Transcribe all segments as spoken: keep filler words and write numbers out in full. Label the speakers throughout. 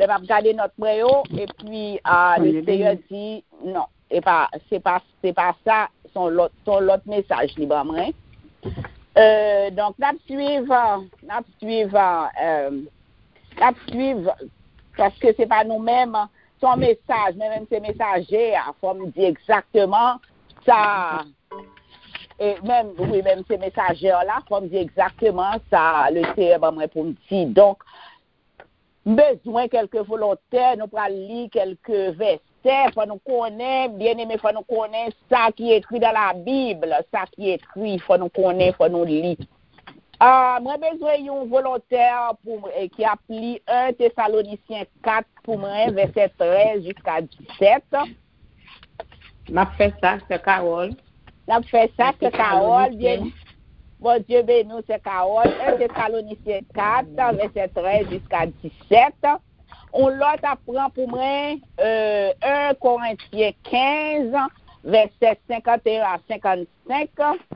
Speaker 1: le m'a regardé notre préau et puis euh, le Seigneur dit non, et pas c'est pas c'est pas ça son l'autre son l'autre message libre moi. Euh, donc n'a suivre n'a suivre euh, n'a suivre parce que c'est pas nous-mêmes son message, mais même ces messagers, il faut me dire exactement ça. Et même, oui, même ces messagers-là, il faut me dire exactement ça, le Seigneur moi pour me dire. Donc, besoin quelques volontaires, nous pourrons lire quelques versets, pour nous connaître, bien aimé, faut nous connaître ça qui est écrit dans la Bible, ça qui est écrit, faut nous connaître, faut nous lire. Ah, moi besoin d'un volontaire pour eh, qui applique un Thessaloniciens quatre pour moi, verset treize jusqu'à dix-sept.
Speaker 2: M'a fait ça, c'est Carole.
Speaker 1: M'a fait ça, c'est Carole. Bien, bon Dieu béni, c'est Carole. un Thessaloniciens quatre, verset treize jusqu'à dix-sept. On l'autre apprend pour moi euh, un Corinthiens quinze, verset cinquante et un à cinquante-cinq.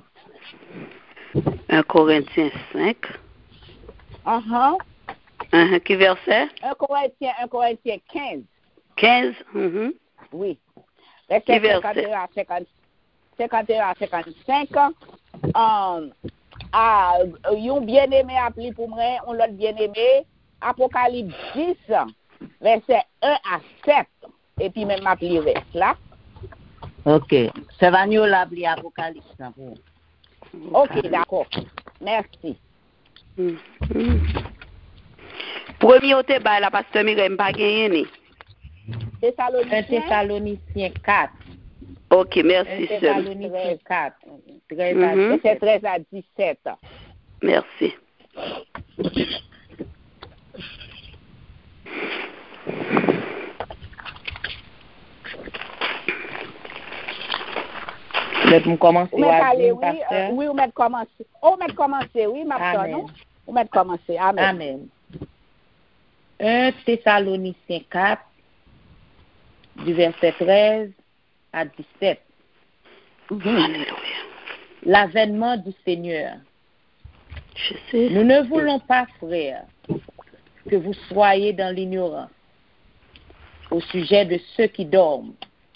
Speaker 3: un Corinthiens cinq.
Speaker 1: Uh-huh.
Speaker 3: Uh-huh. Qui verset?
Speaker 1: un Corinthiens, un Corinthiens quinze.
Speaker 3: quinze. Uh-huh.
Speaker 1: Oui. Verset cinquante et un à cinquante, cinquante et un à cinquante-cinq. Um, ah, yon bien-aimé appelé pour moi, on l'a bien-aimé. Apocalypse dix, verset un à sept. Et puis même appelé reste là.
Speaker 2: Ok. C'est Vanio l'appelé Apocalypse.
Speaker 1: Ok, d'accord. Merci.
Speaker 3: Mm-hmm. Premier au débat, la pasteur Mireille pas gagné.
Speaker 2: Un Thessaloniciens quatre.
Speaker 3: Ok, merci.
Speaker 2: Un Thessaloniciens quatre.
Speaker 3: Mm-hmm.
Speaker 1: C'est treize à dix-sept.
Speaker 3: Merci.
Speaker 2: Vous commencez
Speaker 1: oui, euh, oui, vous m'avez commencé. Oh, vous m'avez commencé, oui, ma non? Vous m'avez commencé. Amen.
Speaker 2: Amen. un Thessaloniciens quatre, du verset treize à dix-sept.
Speaker 3: Mmh. Alléluia.
Speaker 2: L'avènement du Seigneur.
Speaker 3: Je sais.
Speaker 2: Nous ne voulons pas, frères, que vous soyez dans l'ignorance au sujet de ceux qui dorment,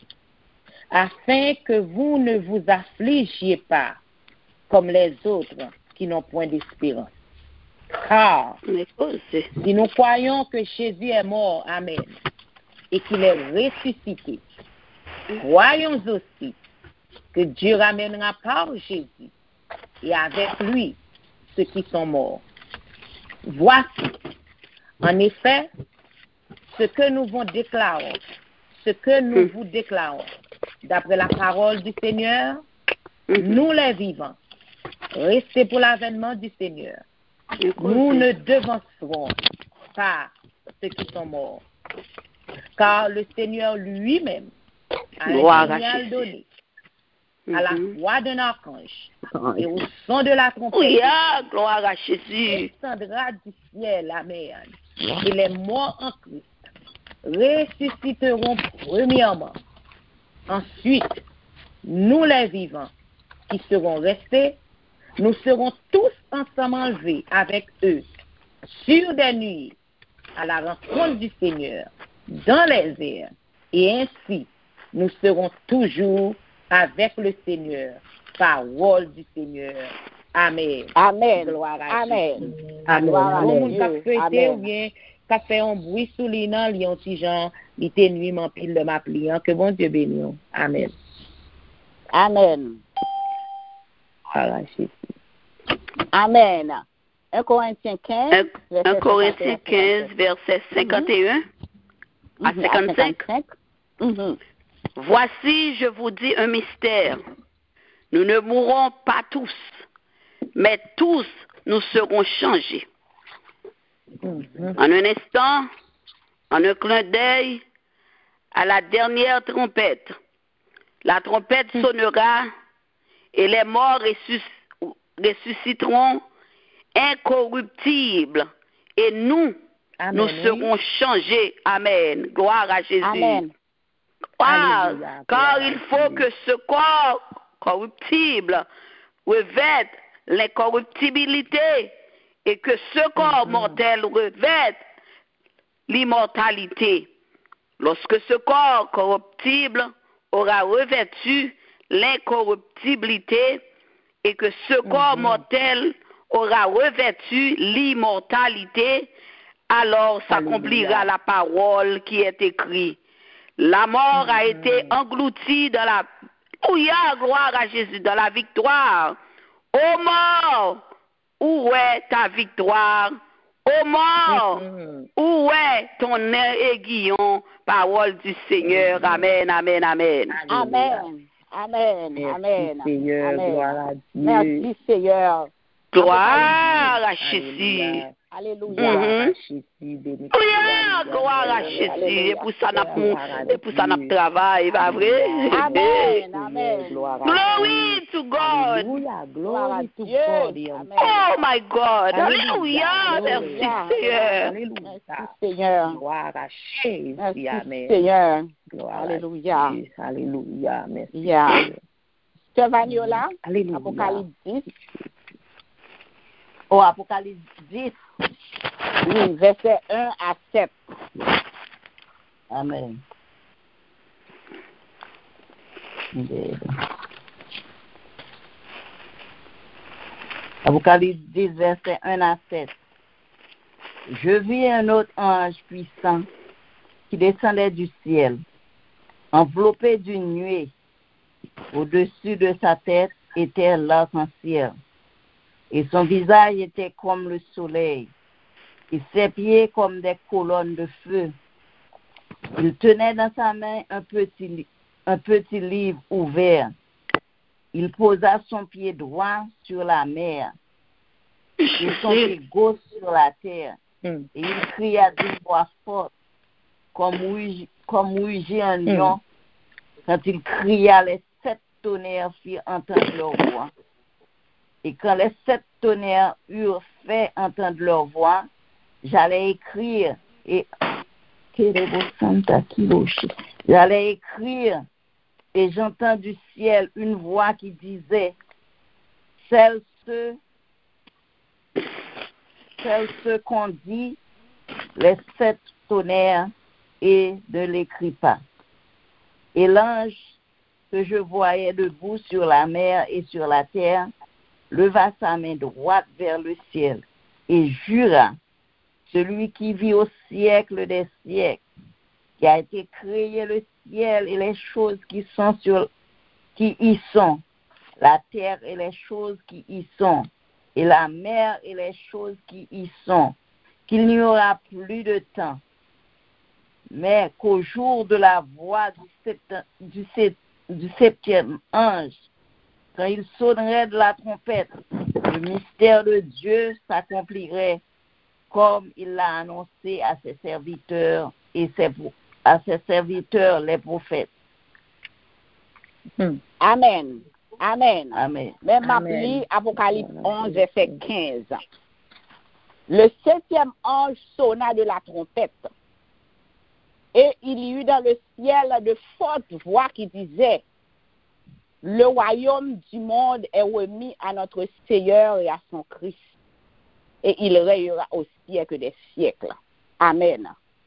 Speaker 2: afin que vous ne vous affligiez pas comme les autres qui n'ont point d'espérance. Car si nous croyons que Jésus est mort, amen, et qu'il est ressuscité, croyons aussi que Dieu ramènera par Jésus et avec lui ceux qui sont morts. Voici, en effet, ce que nous vous déclarons, ce que nous vous déclarons, d'après la parole du Seigneur, nous les vivants, restez pour l'avènement du Seigneur. Nous ne devancerons pas ceux qui sont morts, car le Seigneur lui-même a un signal donné à la voix d'un archange et au son de la trompette.
Speaker 3: Oui, gloire à Jésus.
Speaker 2: Descendra du ciel, amen. Et les morts en Christ ressusciteront premièrement. Ensuite, nous les vivants qui serons restés, nous serons tous ensemble enlevés avec eux sur des nuées à la rencontre du Seigneur dans les airs. Et ainsi, nous serons toujours avec le Seigneur. Parole du Seigneur. Amen.
Speaker 1: Amen. Gloire à
Speaker 2: Amen.
Speaker 1: Dieu.
Speaker 2: Amen.
Speaker 1: Gloire à
Speaker 2: Bon,
Speaker 1: Dieu.
Speaker 2: moun ka fêté ou bien ka fait un bruit sous les nan, li yon ti jan, li te nuit man pile de ma pliant. Que bon Dieu bénisse. Amen.
Speaker 1: Amen. Amen. un Corinthiens quinze,
Speaker 3: un Corinthiens quinze, verset cinquante et un mm-hmm. à cinquante-cinq.
Speaker 1: Mm-hmm.
Speaker 3: Voici, je vous dis un mystère. Nous ne mourrons pas tous, mais tous nous serons changés. Mm-hmm. En un instant, en un clin d'œil, à la dernière trompette. La trompette sonnera et les morts ressusciteront incorruptibles et nous, Amen, nous serons oui. changés. Amen. Gloire à Jésus.
Speaker 1: Amen.
Speaker 3: Ah, car il faut que ce corps corruptible revête l'incorruptibilité et que ce corps mm-hmm. mortel revête l'immortalité. Lorsque ce corps corruptible aura revêtu l'incorruptibilité et que ce corps mm-hmm. mortel aura revêtu l'immortalité, alors s'accomplira la parole qui est écrite. La mort mm-hmm. a été engloutie dans la... Alléluia, gloire à Jésus, dans la victoire. Ô mort, où est ta victoire? Ô mort, mm-hmm. où est ton aiguillon? Parole du Seigneur. Mm-hmm. Amen, amen, amen.
Speaker 1: Amen. Amen.
Speaker 2: Merci,
Speaker 1: Amen.
Speaker 2: Seigneur,
Speaker 1: Amen.
Speaker 2: gloire à Dieu.
Speaker 1: Merci, Seigneur.
Speaker 3: Gloire à Jésus.
Speaker 1: Alléluia.
Speaker 3: Mm-hmm. Gloire, gloire à Jésus. Et pour ça, et pour ça, notre travail, pas vrai?
Speaker 1: Amen. Amen.
Speaker 3: Glory to God.
Speaker 2: Alléluia. Glory to God.
Speaker 3: Oh my God. Alléluia. Merci, Seigneur.
Speaker 1: Merci, Seigneur.
Speaker 2: Gloire à Jésus.
Speaker 1: Amen. Seigneur.
Speaker 2: Alléluia. Alléluia. Merci.
Speaker 1: Yeah. Sœur Vaniola,
Speaker 2: Alléluia.
Speaker 1: Apocalypse dix. Oh, Apocalypse dix. Oui, verset un à sept. Amen. Apocalypse dix, verset un à sept. Je vis un autre ange puissant qui descendait du ciel, enveloppé d'une nuée. Au-dessus de sa tête était l'arc-en-ciel, et son visage était comme le soleil, et ses pieds comme des colonnes de feu. Il tenait dans sa main un petit, un petit livre ouvert. Il posa son pied droit sur la mer, et son pied gauche sur la terre, et il cria d'une voix forte, comme rugit, comme rugit un lion, quand il cria, les sept tonnerres firent entendre leur voix. Et quand les sept tonnerres eurent fait entendre leur voix, j'allais écrire et j'allais écrire et j'entends du ciel une voix qui disait, celles ceux, celles ceux qu'on dit les sept tonnerres et ne l'écrit pas. Et l'ange que je voyais debout sur la mer et sur la terre leva sa main droite vers le ciel et jura, celui qui vit au siècle des siècles, qui a été créé le ciel et les choses qui sont sur, qui y sont, la terre et les choses qui y sont, et la mer et les choses qui y sont, qu'il n'y aura plus de temps, mais qu'au jour de la voix du, sept, du, sept, du septième ange, quand il sonnerait de la trompette, le mystère de Dieu s'accomplirait comme il l'a annoncé à ses serviteurs et ses, à ses serviteurs les prophètes.
Speaker 2: Hmm.
Speaker 1: Amen. Amen.
Speaker 2: Amen.
Speaker 1: Même appelé Apocalypse onze, verset quinze. Le septième ange sonna de la trompette. Et il y eut dans le ciel de fortes voix qui disaient, le royaume du monde est remis à notre Seigneur et à son Christ, et il règnera au siècle des siècles. Amen.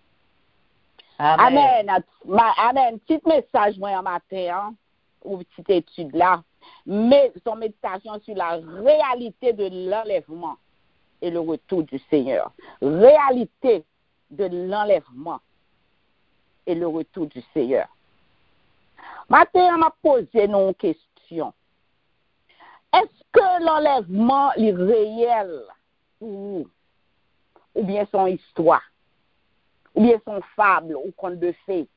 Speaker 1: Amen. Amen. Amen. Petit message, moi, en matin, hein, ou petite étude là, mais son méditation sur la réalité de l'enlèvement et le retour du Seigneur. Réalité de l'enlèvement et le retour du Seigneur. Matin, on m'a posé une question. Est-ce que l'enlèvement est réel ou, ou bien son histoire, ou bien son fable ou conte de fées?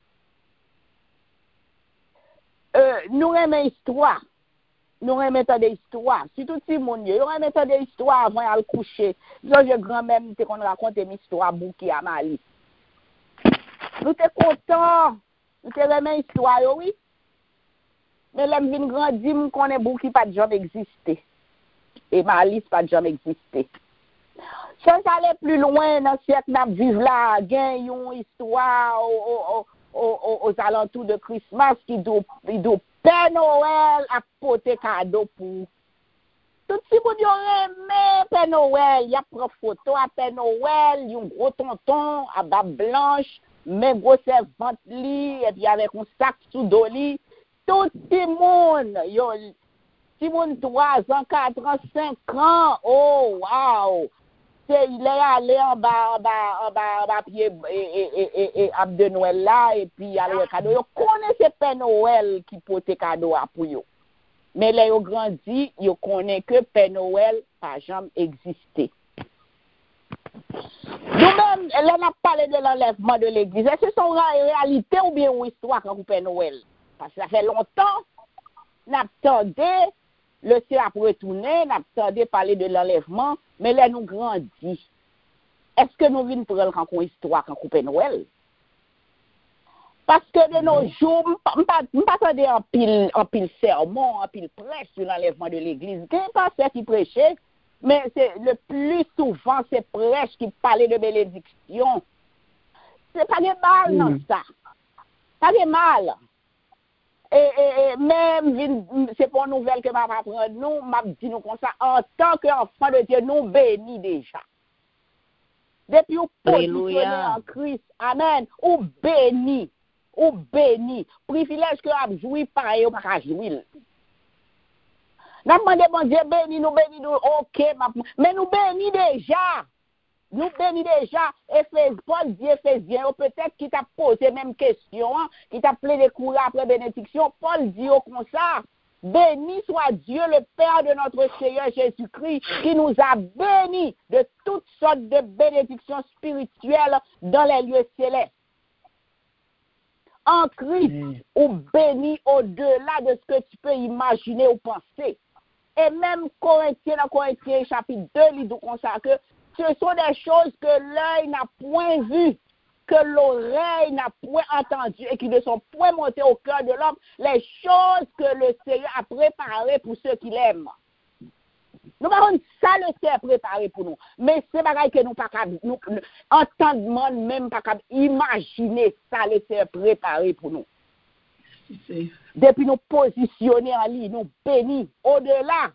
Speaker 1: Euh, nous aimons l'histoire. Nous aimons des histoires. Si tout le monde, nous aimons des histoires avant d'aller coucher. J'ai grand-mère qui raconte une histoire bouquet à Mali. Nous sommes contents. Nous aimons l'histoire, oui. Mais l'homme vient grandir, nous connaissons beaucoup qui pas de jamais existé. Et Malice pas de jamais existé. Si on allait plus loin dans le siècle nous vivons là, il y a une histoire aux, aux, aux, aux alentours de Christmas qui doit Père Noël a porté cadeau pour tout si moun yo remè Père Noël, y a pris photo à Père Noël, y a un gros tonton à barbe blanche, mais gros servante li, et puis avec un sac sous dos li, tout le monde, yo, si moun trois ans, quatre ans, cinq ans, oh, wow! C'est, il est allé en bas, en bas, en bas, en bas, pied, et, et, et, et, et, de Noël là, et puis, il le cadeau. Yo connaissez Père Noël qui porte cadeau à pour yo. Mais là, yo grandi, yo connaît que Père Noël n'a jamais existé. Nous-mêmes, là, on a parlé de l'enlèvement de l'église. Est-ce que c'est une réalité ou bien une histoire quand Père Noël? Parce que ça fait longtemps, on attendait, le ciel a retourné, on attendait parler de l'enlèvement, mais là, nous grandit. Est-ce que nous venons prendre quand une histoire quand Père Noël? Parce que de nos jours, je ne pas attendre en pile, en pile sermon, en pile prêche sur l'enlèvement de l'église. Il n'y a pas ceux qui prêchaient, mais c'est le plus souvent, c'est prêche qui parlait de bénédiction. C'est pas de mal dans ça. Pas de mal. Et, et, et même, c'est pour une nouvelle que je vais apprendre, nous, je dis nous comme ça, en tant qu'enfant de Dieu, nous bénis déjà. Depuis nous positionner en Christ, amen, ou bénis. Ou béni, privilège que a joui pareil ou pas jouir. N'a demandé bon Dieu béni nous béni nous OK mais nous béni déjà. Nous béni déjà Éphésiens Paul dit Éphésiens peut-être qui t'a posé même question, qui t'a appelé les cours après bénédiction, Paul dit au comme ça. Béni soit Dieu le Père de notre Seigneur Jésus-Christ qui nous a bénis de toutes sortes de bénédictions spirituelles dans les lieux célestes. En Christ, mmh. ou béni au-delà de ce que tu peux imaginer ou penser. Et même Corinthiens, dans Corinthiens chapitre deux, il dit comme ça que ce sont des choses que l'œil n'a point vues, que l'oreille n'a point entendues et qui ne sont point montées au cœur de l'homme, les choses que le Seigneur a préparées pour ceux qui l'aiment. Nous avons ça le Seigneur préparé pour nous. Mais c'est pareil que nous pas nous entendement même pas imaginer ça le Seigneur préparé pour nous. Depuis nous positionner en lui, nous bénis au-delà.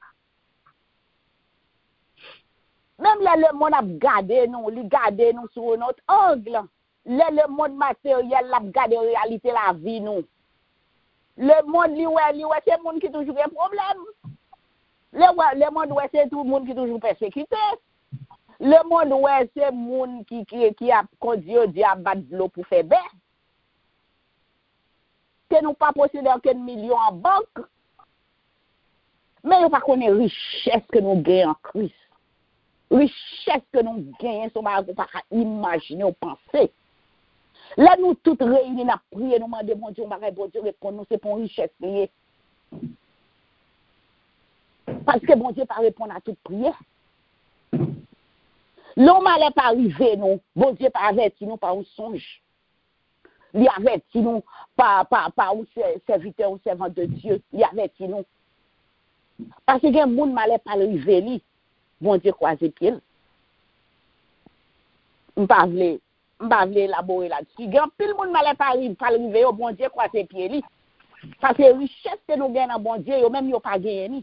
Speaker 1: Même là, le monde a gardé nous, il gardé nous sur notre angle. Là, le monde matériel a gardé la réalité la vie nous. Le monde li ouais, li ouais, c'est le monde qui toujours un problème. Le, le monde ouais, c'est tout le monde qui toujours persécuté. Le monde ouais, c'est le monde qui, qui, qui a conduit au diable de l'eau pour faire bain. Que nous pas posséder aucun million en banque. Mais nous pas connaître la richesse que nous gagnons en Christ. Richesse que nous gagnons, nous ne pouvons pas imaginer ou penser. Là, nous toutes réunis, nous prions, nous demandons, bon Dieu, bon Dieu, répondre nous, c'est pour une richesse liée. Parce que bon Dieu pas répondre à toute prière. L'homme n'allait pas arriver, nous. Bon Dieu pas averti nous par un songe. Il averti nous par, par, par un serviteur ou servant de Dieu. Il averti nous. Parce que les gens n'allaient pas arriver, lui. Bon Dieu croiser pied. Je ne pas élaborer là-dessus. Il y a pile monde n'allait pas arriver, bon Dieu croiser pied. Parce que la richesse que nous gagnons, bon Dieu, même nous pas gagné.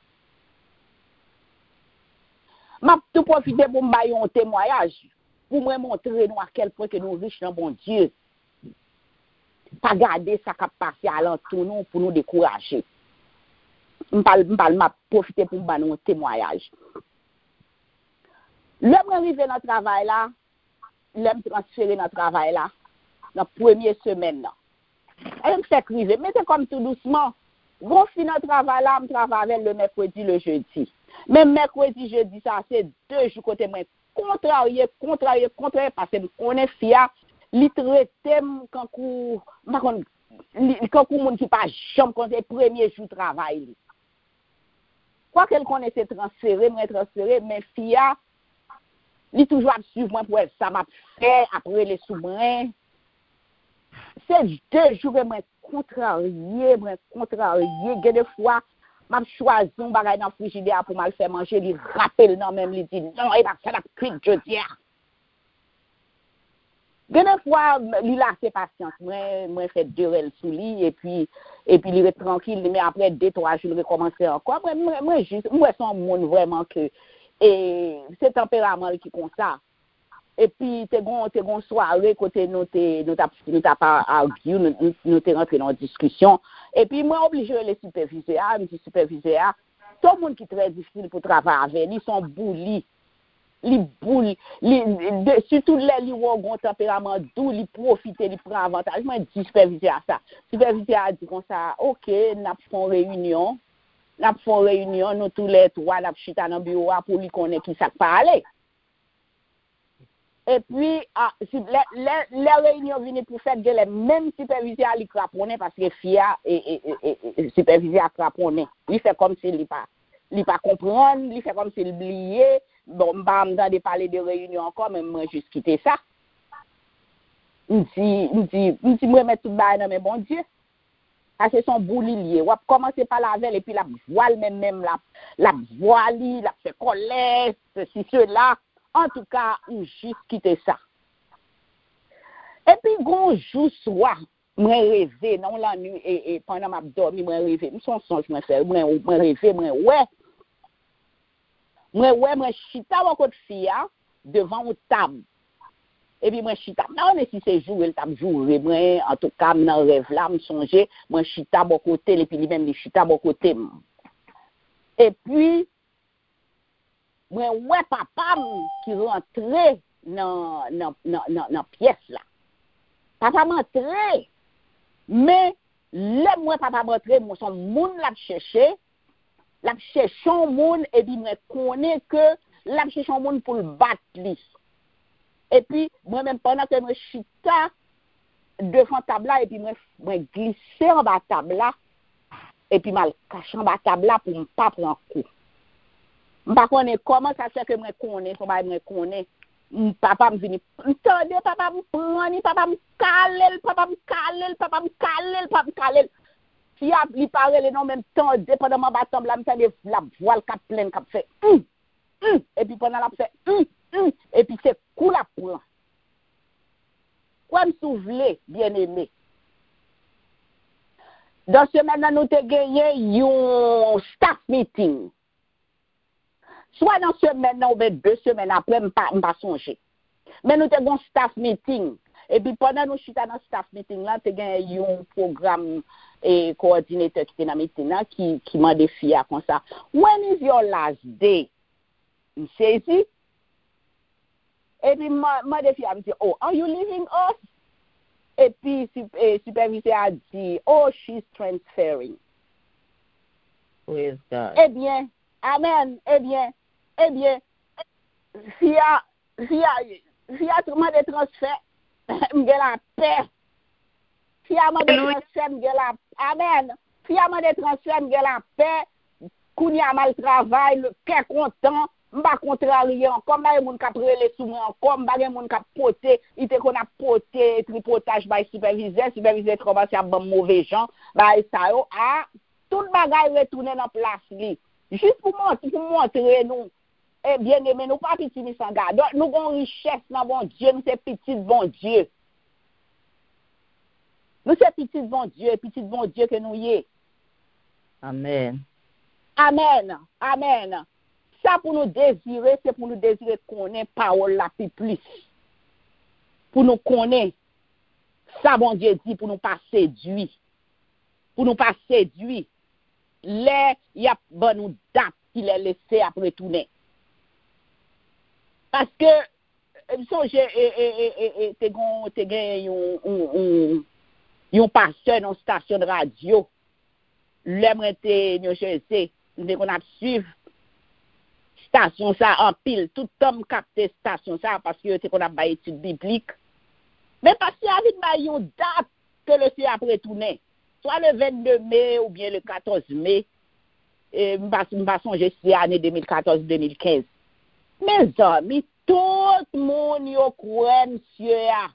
Speaker 1: Je tout profiter pour me faire un témoignage, pour me montrer nous à quel point que nous sommes riches dans bon Dieu. Pas garder ça qui passe à l'entour nous pour nous décourager. Je vais profiter pour me faire un témoignage. L'homme arrivé dans le travail là, l'homme transféré dans le travail là, dans la première semaine là. Elle me fait crier, mais c'est comme tout doucement. Bon, fin dans le travail là, je travaille le mercredi, le jeudi. Même mercredi, jeudi, ça, c'est deux jours côté moi. Contrarié, contrarié, contrarié, parce que on est fier, li traite quand on, quand on qui pas jamais quand c'est premier jour de travail. Quoi qu'elle connaissait transférer, moi transférer, mais fier, li toujours à suivre moi pour elle, ça m'a fait après les sous-marins. C'est deux jours que moi contrarié, moi contrarié, il des fois m'a choisi un bagage dans le frigidaire pour mal faire manger, il rappelle non même il dit non, il va faire la cuite jeudi. Des fois, il a ses patience. Moi, moi, fait deux règles sous lui, et puis, et puis, il est tranquille, mais après deux, trois jours, il recommence encore. Moi, moi, moi, juste, moi, son monde vraiment que, et c'est tempérament qui comme ça. Et puis, t'es gon, t'es gon soirée, côté nous, t'es, nous t'as, nous t'as pas argue, nous, nous t'es rentré dans une discussion. Et puis, moi, obligé de les superviser, ah, me dit superviser, ah. Tout le monde qui est très difficile pour travailler avec, ils sont boulis. Les boules, les, de, surtout les qui ont un tempérament doux, ils profitent, ils prennent avantage. Moi, je dis superviser à ça. Superviser à dire comme ça, ok, nous faisons une réunion, nous faisons une réunion, nous tous les trois, nous chita dans le bureau pour lui connaître qui ça parler. Et puis, ah, si les, les, les réunions viennent pour faire gueule, même superviser à lui craponner parce que Fia et, et, et, et superviser à craponner. Il fait comme s'il ne pas, il pas comprendre, il fait comme s'il oubliait. Bon, je ne vais pas parler de réunion encore, mais moi, juste quitter ça. Je me dis, je me dis, moi, mettre tout le dans mes bon Dieu. Parce que son boulot lié. On va commencer par la veille et puis la voile même, même la, la voile, la fait colère, ceci, cela. En tout cas, on juste quitter ça. Et puis, un jour soir, je rêvé, non, la nuit, et, et pendant ma dormi, je rêvé. Je son songe, je fais, je rêvé, je ouais. Moi, ouais, moi, chita mon côté fille devant une table. Et puis, moi, chita. Non, mais si c'est jour, elle t'a joué. Moi, en tout cas, dans le rêve là, me songer, moi, chita mon côté, et puis, lui-même, il chita mon côté. Et puis, moi, ouais, papa, qui rentrait dans la pièce là. Papa m'entrait. Mais, là, moi, papa m'entrait, moi, son monde l'a cherché. La cherche un monde et puis me connaît que la cherche un monde pour le battre lui. Et puis moi même pendant que me chita devant table là et puis me me glisser en bas table là et puis mal cacher en bas table là pour ne pas prendre coup. M'pas connait comment ça fait que me connaît, faut pas me connaît. Papa me vini, entendez papa me prendre, papa me caler, papa me caler, papa me caler, papa me caler. Si a li parle le non même temps dépendamment battant là me fait la voile cap pleine cap fait hum, hum, et puis pendant la fait hum, hum, et puis c'est coup la prend quoi me souvelé bien aimé dans ce maintenant nous te gagné un staff meeting soit dans ce maintenant ou deux semaines après me pas pas songer mais nous te un staff meeting et puis pendant nous chita dans staff meeting là te gagné un programme et coordinateur qui était dans le meeting qui qui m'a défié comme ça. When is your last day? Il saisit. Et puis m'a m'a défié me dit oh are you leaving us? Et puis le superviseur a dit oh she's transferring.
Speaker 2: Praise God.
Speaker 1: Eh bien, amen. Eh bien, eh bien, via via via traitement de transfert, m'gè la paix. Fiaman de transfert, m'gè la amen. Fiaman de transfert, m'gè la paix. Kounya mal travail, qu'est content, m'pa contrarié encore, m'pa moun k'ap rele sou moi encore, m'pa gen moun k'ap pote, ite qu'on a pote tripotage by superviseur, superviseur commence à bon mauvais gens, by ça yo, ah, tout bagay retourner dans place li. Juste pour montrer, pour montrer nous. Eh bien aimé, nous pas petit mi sans garde. Nous avons richesse dans bon Dieu, nous c'est petit bon Dieu. Nous c'est petit bon Dieu, petit bon Dieu que nous y est.
Speaker 2: Amen.
Speaker 1: Amen. Amen. Ça pour nous désirer, c'est pour nous désirer connaître parole la plus. Pour nous connaître. Ça bon Dieu dit pour nous pas séduire. Pour nous pas séduire. Les y a bon nous date qu'il est laissé après tourner. Parce que songe et te gon te gen yon yon pasteur dans station de radio. L'aimerait te New Jersey, nous qu'on a suivre station ça en pile, tout homme capter station ça parce que c'est qu'on a ba étude biblique. Mais parce qu'il y a une date que le ciel après tourner, soit le vingt-deux mai ou bien le quatorze mai. Et m'pas m'pas songer c'est année deux mille quatorze deux mille quinze. Mes amis, tout le monde yo croit monsieur ya.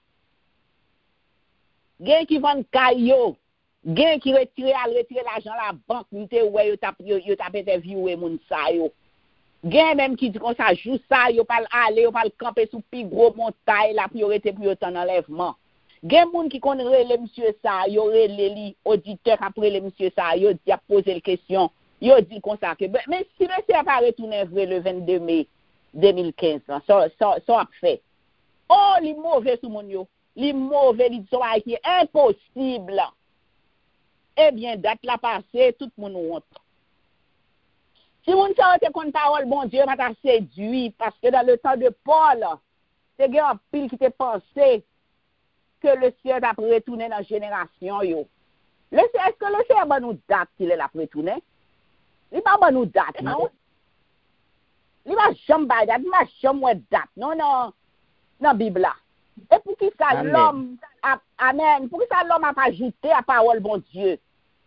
Speaker 1: Gen qui vend caillou, gen qui retire al retire l'argent la banque, nous te ouais yo t'a yo t'a interviewé moun sa yo. Gen même qui dit qu'on ça joue ça, yo pas aller, yo pas camper sous plus gros montagne la priorité pour yo temps enlèvement. Gen moun qui connaît le monsieur ça, yo relé li auditeur après le monsieur ça, yo dit a poser le question, yo dit comme ça que mais si monsieur pas retourner vrai le vingt-deux mai deux mille quinze, ça ça ça a fait. Oh, li mauvais sous mon yo, li mauvais li sont qui est impossible. Eh bien date la passée, tout le monde honte. Si vous ne savez pas parole, bon Dieu m'a séduit, parce que dans le temps de Paul, c'est un pile qui t'a pensé que le ciel a retourné dans la génération. Yo. Est-ce que le ciel a nous date qu'il est retourné? Il n'a pas nous date, non? Il n'a jamais date, il n'a jamais date, non, non, dans la Bible. Et pour qui ça l'homme, amen, pour qui ça l'homme a pas ajouté à parole, bon Dieu?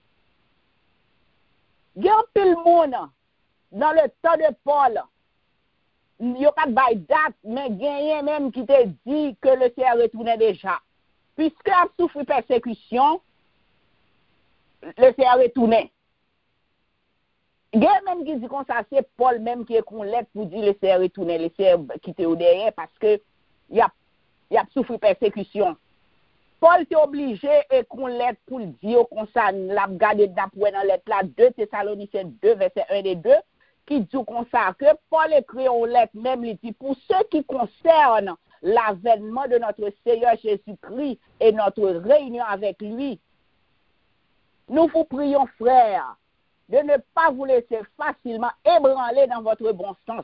Speaker 1: Il y a un pile monde. Dans le temps de Paul, il n'y a pas de date, mais il y a même qui te dit que le ciel retournait déjà. Puisque a souffert persécution, le ciel retournait. Il y a même qui dit comme ça, c'est Paul même qui est qu'on lettre pour dire le ciel retournait, le ciel quitté au derrière, parce que il a, il a souffert persécution. Paul est obligé et qu'on lettre pour dire comme ça, l'a regardé d'après dans lettre là, deux Thessaloniciens deux, verset un et deux, qui dit comme ça, que Paul écrit en lettre même, il dit, pour ce qui concerne l'avènement de notre Seigneur Jésus-Christ et notre réunion avec lui, nous vous prions, frères, de ne pas vous laisser facilement ébranler dans votre bon sens,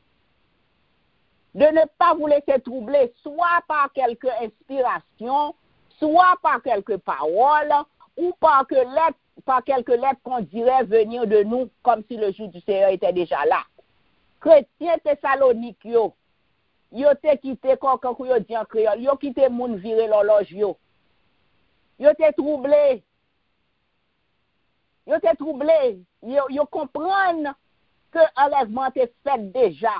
Speaker 1: de ne pas vous laisser troubler, soit par quelque inspiration, soit par quelques paroles, ou par, que lettre, par quelques lettres qu'on dirait venir de nous, comme si le jour du Seigneur était déjà là. Chrétiens Thessaloniques, yo, yo te quitté, quand yo dit en créole, yo quitté moun viré l'horloge, yo. Yo te troublé. Yo te troublé. Yo, yo comprennent que l'enlèvement est fait déjà.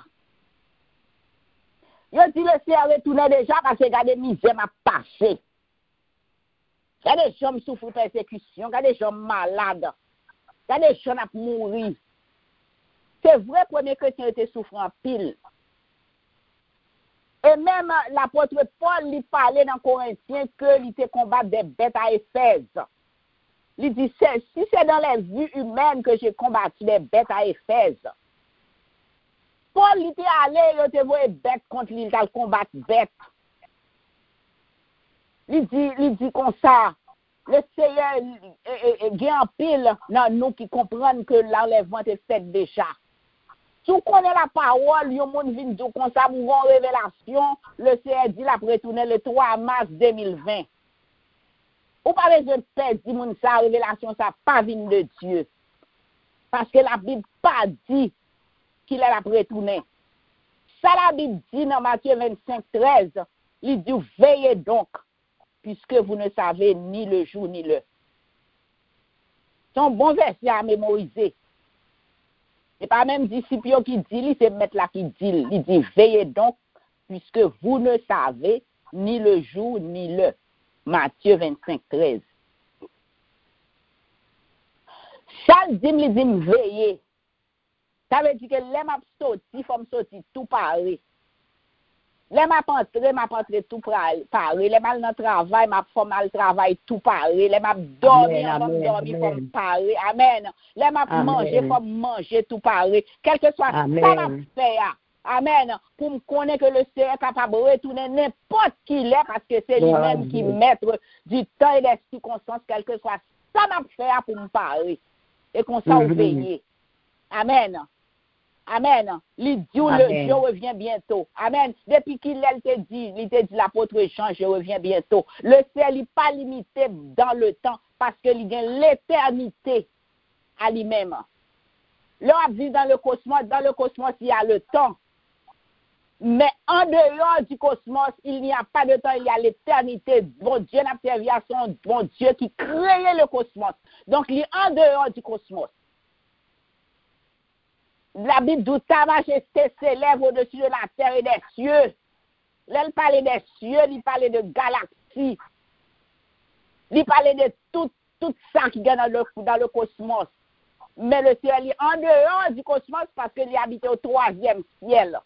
Speaker 1: Yo dit le Seigneur retourné déjà parce que regardez misère m'a passé. Il y a des gens qui souffrent de persécution, il y a des gens malades, il y a des gens qui mourir. C'est vrai que les chrétiens étaient souffrants en pile. Et même l'apôtre Paul lui parlait dans Corinthiens que il était combattre des bêtes à Éphèse. Il dit, si c'est dans les vues humaines que j'ai combattu des bêtes à Éphèse, Paul il était allé, il était voué bête contre lui, il a combattre bête. Il dit, il dit comme ça, le Seigneur est en pile dans nous qui comprennent que l'enlèvement est fait déjà. Si vous connaissez la parole, il y a monde vient dire comme ça, vous en révélation, le Seigneur dit la retourner le trois mars deux mille vingt. Ou pas besoin de perdre, dit mon ça, révélation, ça pas vient de Dieu. Parce que la Bible pas dit qu'il est la retourner. Ça la Bible dit dans Matthieu vingt-cinq, treize, il dit veillez donc, puisque vous ne savez ni le jour ni l'heure. C'est un bon verset à mémoriser. Ce n'est pas même disciple qui dit, c'est maître là qui dit. Il dit, veillez donc, puisque vous ne savez ni le jour ni l'heure. Matthieu vingt-cinq, treize. Charles dit, il dit, veillez. Ça veut dire que les m'a sorti, il faut me sortir tout pareil. Les m'a entré, m'a entré tout pareil. Les m'a dans le travail, m'a fait mal travail tout pareil. Les m'a dormi, m'a dormi comme pareil. Amen. Les m'a mangé, faut manger tout pareil. Quel que soit ça m'a fait. Amen. Pour me connaître que le Seigneur est capable de retourner n'importe qui l'est, parce que c'est lui-même qui met du temps et des circonstances, quel que soit ça m'a fait pour me parler. Et qu'on s'en veille. Amen. Amen. Il dit le je reviens bientôt. Amen. Depuis qu'il te dit, il te dit l'apôtre Jean, je reviens bientôt. Le ciel n'est pas limité dans le temps parce qu'il y a l'éternité à lui-même. L'homme vit dans le cosmos, dans le cosmos il y a le temps. Mais en dehors du cosmos, il n'y a pas de temps, il y a l'éternité. Bon Dieu n'a servi à son bon Dieu qui créait le cosmos. Donc il est en dehors du cosmos. La Bible dit ta majesté s'élève au-dessus de la terre et des cieux. Là, il parlait des cieux, il parlait de galaxies. Il parlait de tout, tout ça qui est dans le, dans le cosmos. Mais le ciel est en dehors du cosmos parce qu'il habite au troisième ciel.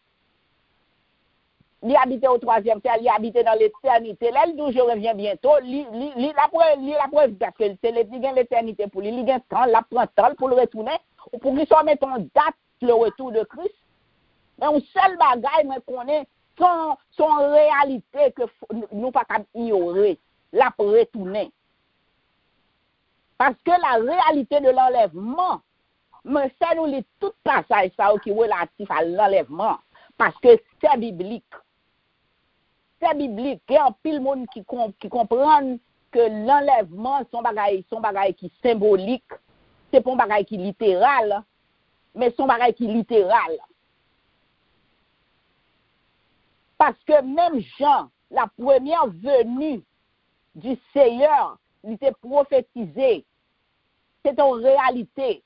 Speaker 1: Il habite au troisième ciel, il habite dans l'éternité. Là, il dit, je reviens bientôt. Il la preuve, parce que c'est l'éternité pour lui. Il a temps, il prend temps pour le retourner. Ou pour qu'il soit mettre en date le retour de Christ. Mais un seul bagage, mais qu'on est son, son réalité que nous pas qu'à ignorer. La retourner. Parce que la réalité de l'enlèvement, mais ça nous lit tout passage ça qui est relatif à l'enlèvement. Parce que c'est biblique. C'est biblique. Il y a un pile monde qui, qui comprend que l'enlèvement, son bagage, son bagage qui est symbolique, c'est pas un bagage qui est littéral, mais son bagage qui est littéral. Parce que même Jean, la première venue du Seigneur, il était prophétisé. C'est en réalité.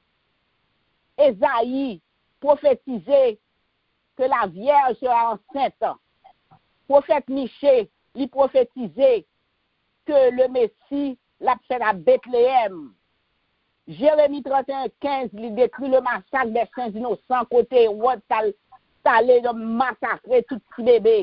Speaker 1: Ésaïe prophétisé que la Vierge sera enceinte. Prophète Michée, il prophétisé que le Messie l'a fait à Bethléem. Jérémie trente et un, quinze, il décrit le massacre des saints innocents côté où t'allais de massacrer tout petit bébé.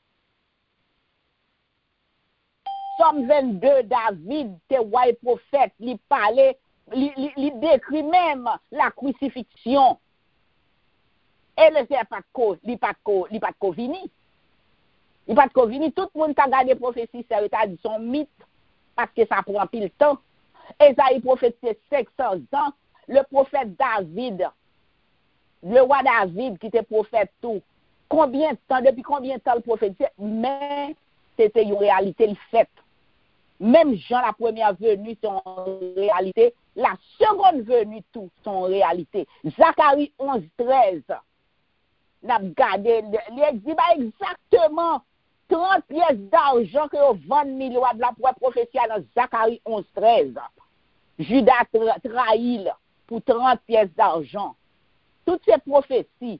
Speaker 1: Somme vingt-deux, David, te roi prophète, il parlait, il décrit même la crucifixion. Et le Seigneur pas de co, il pas de co, il pas de covini. Il pas de covini, tout le monde qui a gardé prophétie, ça a dit son mythe, parce que ça prend pile temps. Esaïe prophétisait cinq cents ans, le prophète David, le roi David qui était prophète tout. Combien de temps, depuis combien de temps le prophétisait, mais c'était une réalité le fait. Même Jean, la première venue, son réalité. La seconde venue, tout, son réalité. Zacharie onze, treize. N'a gardé, il dit bah, exactement trente pièces d'argent que vous vendez mille de la prophétie dans Zacharie onze, treize. Judas tra trahit pour trente pièces d'argent. Toutes ces prophéties,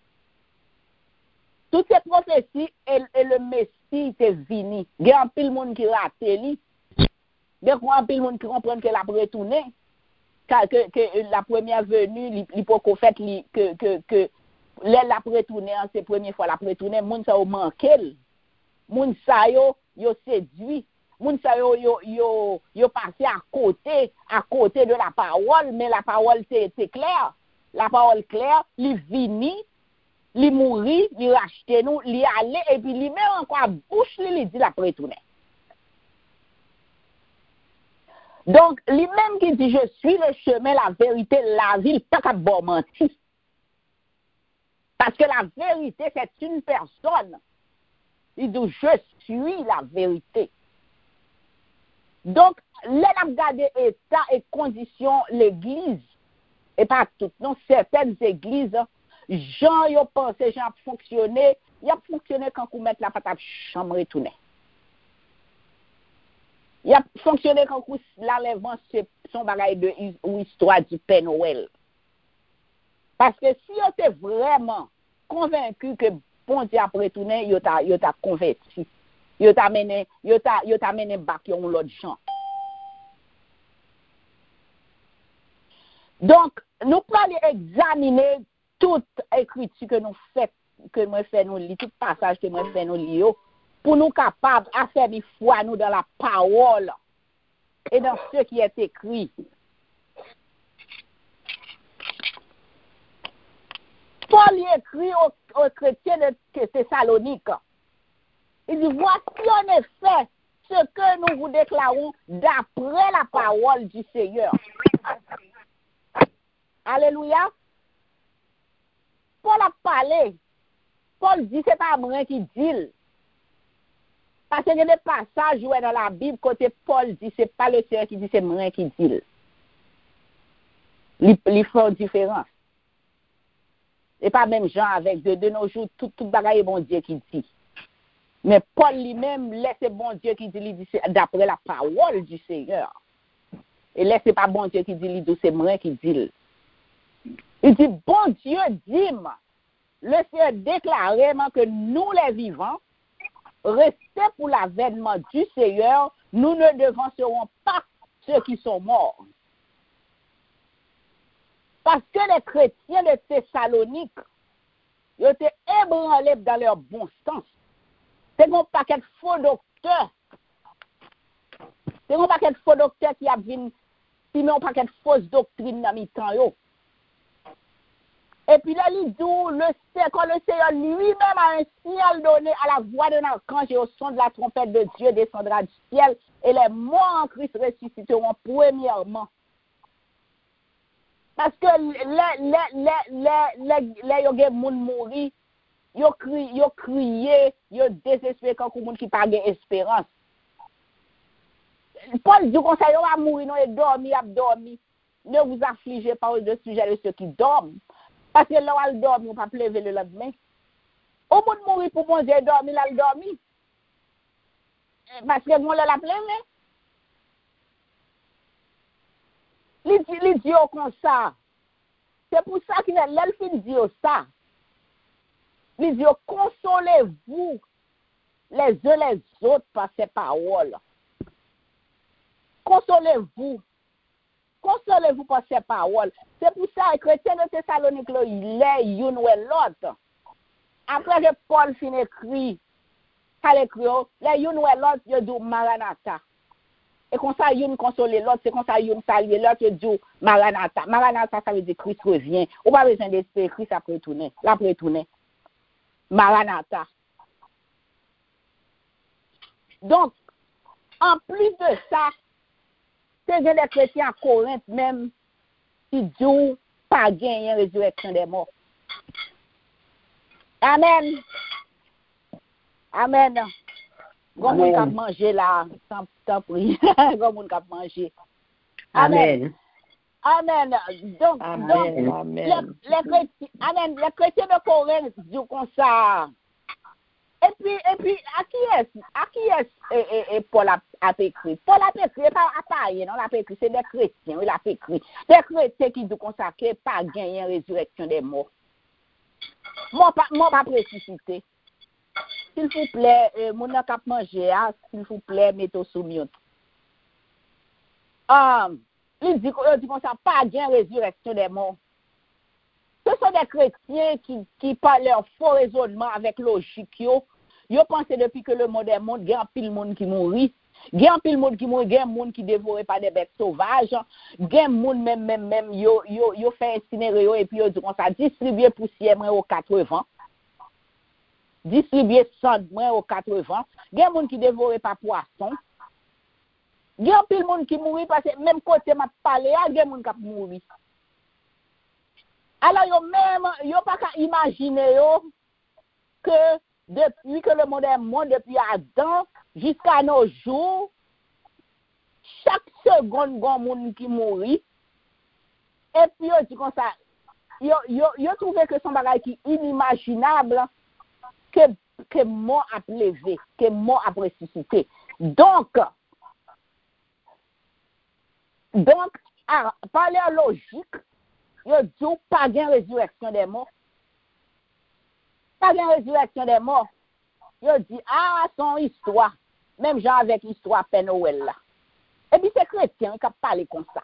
Speaker 1: toutes ces prophéties, et, et le Messie est venu. Il y a un pile monde qui rate lui. Il y a un pile monde qui comprend que la retourné, que, que la première venue, l'hypocophète, que, que, que la retourné, c'est la première fois la retourné, moun sa yo manqué. Moun sa yo, yo séduit. Moun sa yo, yo, yo, yo passé à côté, à côté de la parole, mais la parole c'est clair. La parole claire, li vini, li mouri, li racheté nous, li allé, et puis li met encore à bouche, li, li dit la retourné. Donc, lui-même qui dit, je suis le chemin, la vérité, la vie, pas qu'à bon mentir. Parce que la vérité, c'est une personne. Il dit, je suis la vérité. Donc, là, on a regardé état et conditions l'église, et pas toutes, non, certaines églises, gens, ils ont pensé, gens fonctionné, ils ont fonctionné quand vous mettez la patate chambre retournée. Il a fonctionné quand l'enlèvement, c'est son bagage de ou histoire du Père Noël. Parce que si on était vraiment convaincu que bon Dieu a retourné, il t'a converti. Il t'a mené, il t'a il t'a mené back yon l'autre gens. Donc, nous pouvons examiner toute écriture que nous faisons, que nous faisons, nous tout passage que nous faisons, nous lisons, pour nous capables à faire une foi nous dans la parole et dans ce qui est écrit. Paul écrit aux, aux chrétiens de Thessalonique. Il dit, voici en effet ce que nous vous déclarons d'après la parole du Seigneur. Alléluia. Paul a parlé. Paul dit, c'est pas moi qui dit. Parce qu'il y a des passages où dans la Bible, côté Paul dit, c'est pas le Seigneur qui dit, c'est moi qui dit. Ils font différence. Et pas même Jean avec de, de nos jours, tout, tout bagaille est bon Dieu qui dit. Mais Paul lui-même, laisse bon Dieu qui dit, il dit d'après la parole du Seigneur. Et laisse pas bon Dieu qui dit, il dit, c'est moi qui dit. Il dit, bon Dieu dit, le Seigneur déclarait que nous les vivants, restez pour l'avènement du Seigneur, nous ne devancerons pas ceux qui sont morts. Parce que les chrétiens de Thessalonique, ils étaient ébranlés dans leur bon sens. C'est un paquet de faux docteurs. C'est un paquet de faux docteurs qui a vu, sinon un paquet de fausses doctrines dans le temps. Et puis là, il dit, le, quand le Seigneur lui-même a un signal donné à la voix d'un archange et au son de la trompette de Dieu descendra du ciel, et les morts en Christ ressusciteront premièrement. Parce que les gens qui ont mouru, ils ont crié, ils ont désespéré quand ils n'ont pas d'espérance. Paul dit comme ça, ils vont mourir, ils vont dormir, ils vont dormir. Ne vous affligez pas au sujet de ceux qui dorment. Parce que là, ils dorment, ils ne vont pas lever le lendemain. Au monde mourir pour manger, dormir, ils vont dormir. Parce que moi, je l'a plein. Il dit comme ça. C'est pour ça qu'il a l'elfine dit ça. Il dit consolez-vous les uns les autres par ces paroles. Consolez-vous. Consolez-vous par ces paroles. C'est pour ça que les chrétiens de Thessalonique, il est une ou l'autre. Après que Paul finit écrit, les une ou l'autre, il dit Maranatha. Et comme ça, il console l'autre, c'est comme ça, il salue l'autre, il dit Maranatha. Maranatha, ça veut dire Christ revient. On n'a pas besoin d'espérer Christ après retourner. L'après retourner. Maranatha. Donc, en plus de ça, c'est les chrétiens à Corinthe même qui disent pas gagner la résurrection des morts. Amen. Amen. Comme on peut manger là, sans, sans prier. Comme on peut manger. Amen. Amen. Donc,
Speaker 2: Amen.
Speaker 1: donc
Speaker 2: Amen.
Speaker 1: Les, les, chrétiens, Amen. Les chrétiens de Corinthe disent comme ça. Et puis, et puis, à qui est-ce, à qui est-ce et, et, et Paul a, a écrit? Paul a écrit, pas à Paris, non, il a écrit, c'est des chrétiens, il a écrit. Des chrétiens qui disent comme ça, qu'il n'y a pas gagné la résurrection des morts. Moi, pas, moi, pas ressuscité. S'il vous plaît, euh, mon cap manger, s'il vous plaît, mettez sous mute. Um, il dit, il dit comme ça, pas gagné la résurrection des morts. Ce sont des chrétiens qui, qui parlent leur faux raisonnement avec logique. Yo, yo pensent depuis que le monde est monde, il y a un pile monde qui mourit. Il y a un pile monde qui mourit, il y a un monde qui dévoré par des bêtes sauvages. Il y a un monde même, même, même, yo, yo, yo fait incinérer et puis yo dit comme ça, distribuer poussière aux quatre-vingts. Distribuer sang aux quatre-vingts. Il y a un monde qui dévoré par poisson. Il y a un pile monde qui mourit parce que même côté m'a parlé, il y a un monde qui mourit. Alors, yo même, yo pas qu'à imaginer yo, que depuis que le monde est monde, depuis Adam jusqu'à nos jours, chaque seconde, il y a un monde qui mourit. Et puis, yo dit comme ça, yo, yo, yo trouvé que son bagage qui est inimaginable, que, que mort a levé, que mort a ressuscité. Donc, donc, à, par la logique, yo dit pas de résurrection des morts. Pas de résurrection des morts. Yo dit, ah, son histoire. Même genre avec l'histoire Père Noël là. Et puis c'est chrétien qui a parlé comme ça.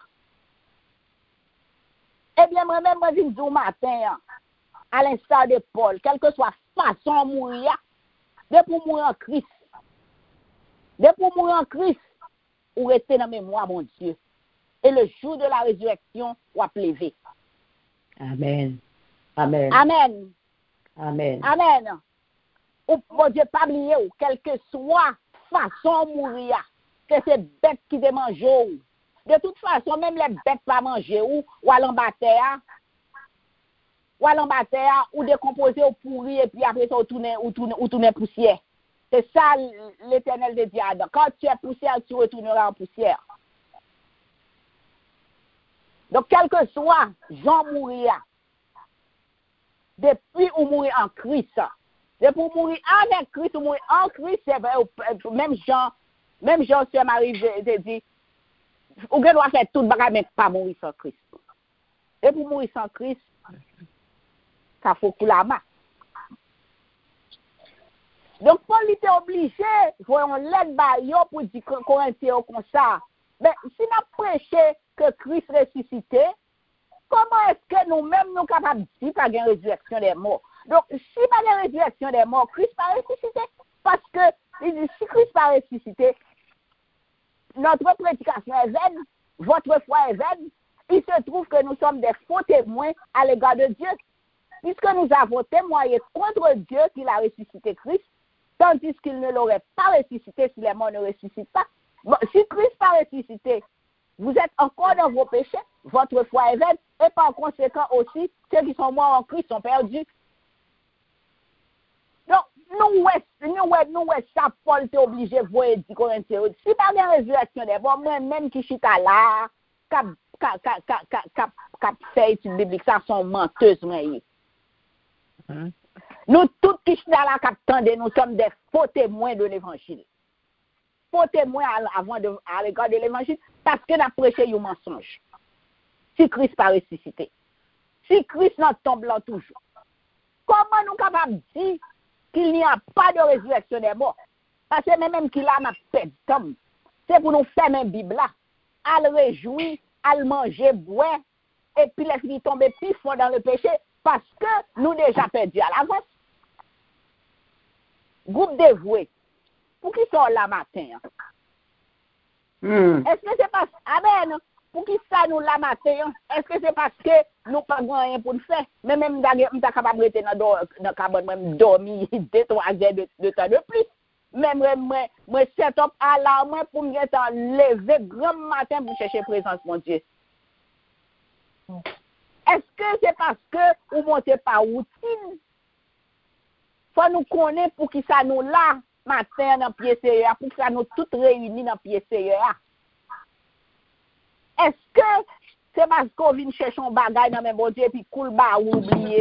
Speaker 1: Eh bien, moi-même, moi, je dis au matin, à l'instar de Paul, quelle que soit la façon de mourir, de pour mourir en Christ. De pour mourir en Christ, ou rester dans la mémoire, mon Dieu. Et le jour de la résurrection, ou à lever.
Speaker 2: Amen. Amen.
Speaker 1: Amen.
Speaker 2: Amen.
Speaker 1: Amen. Ou, bon Dieu, pas oublier, ou quelle que soit façon de mourir, que c'est bête qui te mange. De toute façon, même les bêtes pas manger ou, ou à l'embatteur, ou à l'embatteur, ou décomposer, ou pourrir, et puis après ça, ou tourner, ou tourner, ou tourner poussière. C'est ça l'Éternel de Dieu. Quand tu es poussière, tu retourneras en poussière. Donc, quel que soit, Jean mourir, depuis ou mourir en Christ, depuis ou mourir avec Christ ou mourir en Christ, c'est vrai, même Jean, même Jean, si m'arrive, je dis, ou bien doit faire tout le bagage, mais pas mourir sans Christ. Et pour mourir sans Christ, ça faut couler la main. Donc, Paul était obligé, voyons l'aide pour dire Corinthiens comme ça. Mais si nous prêchons que Christ ressuscité, comment est-ce que nous-mêmes nous sommes capables de dire qu'il y a une résurrection des morts? Donc, si pas de résurrection des morts, Christ pas ressuscité. Parce que, il dit, si Christ pas ressuscité, notre prédication est vaine, votre foi est vaine. Il se trouve que nous sommes des faux témoins à l'égard de Dieu. Puisque nous avons témoigné contre Dieu qu'il a ressuscité Christ, tandis qu'il ne l'aurait pas ressuscité si les morts ne ressuscitent pas. Bon, si Christ n'a pas ressuscité, vous êtes encore dans vos péchés, votre foi est vaine, et par conséquent aussi, ceux qui sont morts en Christ sont perdus. Donc, nous, nous, nous, ça, Paul t'est obligé de voir dix Corinthiens. Si pas de résurrection des morts, moi-même qui suis là, cap, cap, cap, cap, cap, cap, fait étude biblique, ça sont menteuses, moi. Hum. Nous, tous qui sommes là, cap, nous sommes des faux témoins de l'évangile. Faux témoins avant de, à l'égard de l'évangile, parce que nous avons prêché un mensonge. Si Christ pas ressuscité, si Christ n'a tombe là toujours, comment nous sommes capables de dire qu'il n'y a pas de résurrection des morts? Parce que même qu'il a ma paix, c'est pour nous faire une Bible là, à le réjouir, à le manger, boire, et puis les filles tomber plus fort dans le péché, parce que nous déjà perdus à l'avance. Groupe dévoué, pour qui sort là matin? Mm. Est-ce que c'est parce Amen, pour qui ça nous la matin? Est-ce que c'est parce que nous pas rien pour nous faire? Mais même nous sommes capables de rester dans le cabane, même dormir deux, trois heures de, de temps de plus. Même moi, moi, set up alarme pour me lever grand matin pour chercher la présence de mon Dieu. Mm. Est-ce que c'est parce que vous montez par routine? Faut nous connaître pour qui ça nous là matin dans pied sérieux, pour que ça nous toutes réunis dans pied sérieux. Est-ce que c'est parce qu'on vient chercher un bagage dans mes bon Dieu et puis coule bas ou oublier?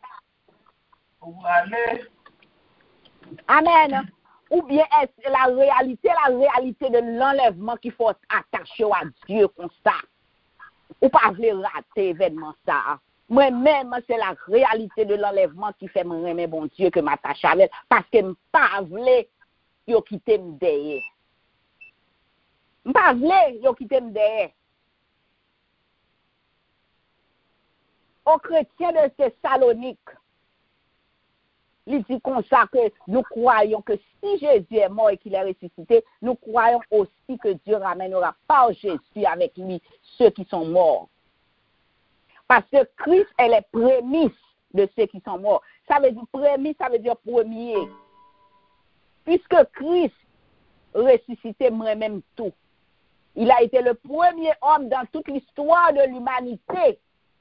Speaker 1: Amen. Ou bien est-ce la réalité, la réalité de l'enlèvement qu'il faut attacher à Dieu comme ça? Ou pas vouloir rater événement ça? Moi-même, c'est la réalité de l'enlèvement qui fait me remettre bon Dieu que m'attache à elle. Parce que je ne pas voulu yo quitter me derrière. Je ne pas voulu yo quitter me derrière. Aux chrétiens de Thessalonique, il dit comme ça que nous croyons que si Jésus est mort et qu'il est ressuscité, nous croyons aussi que Dieu ramènera par Jésus avec lui ceux qui sont morts. Parce que Christ est les prémices de ceux qui sont morts. Ça veut dire prémices, ça veut dire premier. Puisque Christ ressuscité moi-même tout. Il a été le premier homme dans toute l'histoire de l'humanité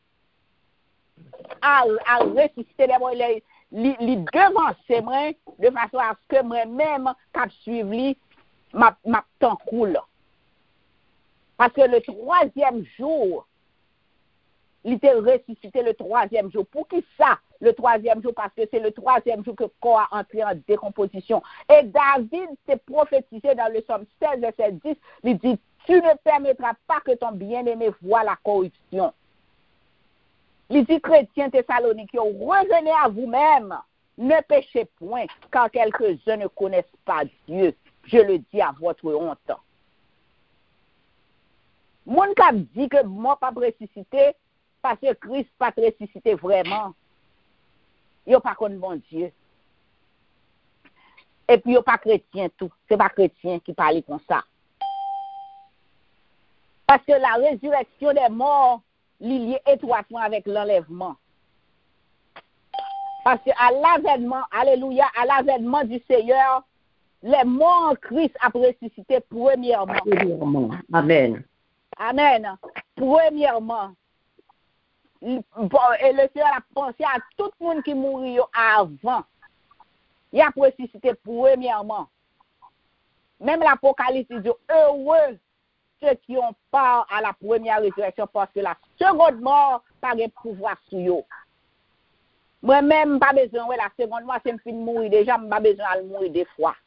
Speaker 1: à, à ressusciter les morts. Il, il devant ses mains de façon à ce que moi-même, quand je suis lui, ma, ma temps coule. Parce que le troisième jour, il était ressuscité le troisième jour. Pour qui ça, le troisième jour? Parce que c'est le troisième jour que le corps a entré en décomposition. Et David s'est prophétisé dans le psaume seize, verset dix, il dit, tu ne permettras pas que ton bien-aimé voie la corruption. Il dit, chrétiens thessaloniques, revenez à vous-même, ne péchez point, car quelques-uns ne connaissent pas Dieu. Je le dis à votre honte. Mon cap dit que moi pas ressuscité, parce que Christ pas ressuscité vraiment. Yo pas connaît bon Dieu. Et puis yo pas chrétien tout. C'est pas chrétien qui parle comme ça. Parce que la résurrection des morts liée étroitement avec l'enlèvement. Parce qu'à l'avènement, alléluia, à l'avènement du Seigneur, les morts en Christ a ressuscité premièrement.
Speaker 2: Premièrement. Amen.
Speaker 1: Amen. Premièrement. Et le Seigneur a pensé à tout le monde qui mourit avant. Il a ressuscité premièrement. Même l'Apocalypse dit heureux ceux qui ont part à la première résurrection parce que la seconde mort n'a pas de pouvoir sur eux. Moi-même, pas besoin de la seconde mort, c'est me fin de mourir déjà, je pas besoin de mourir deux fois.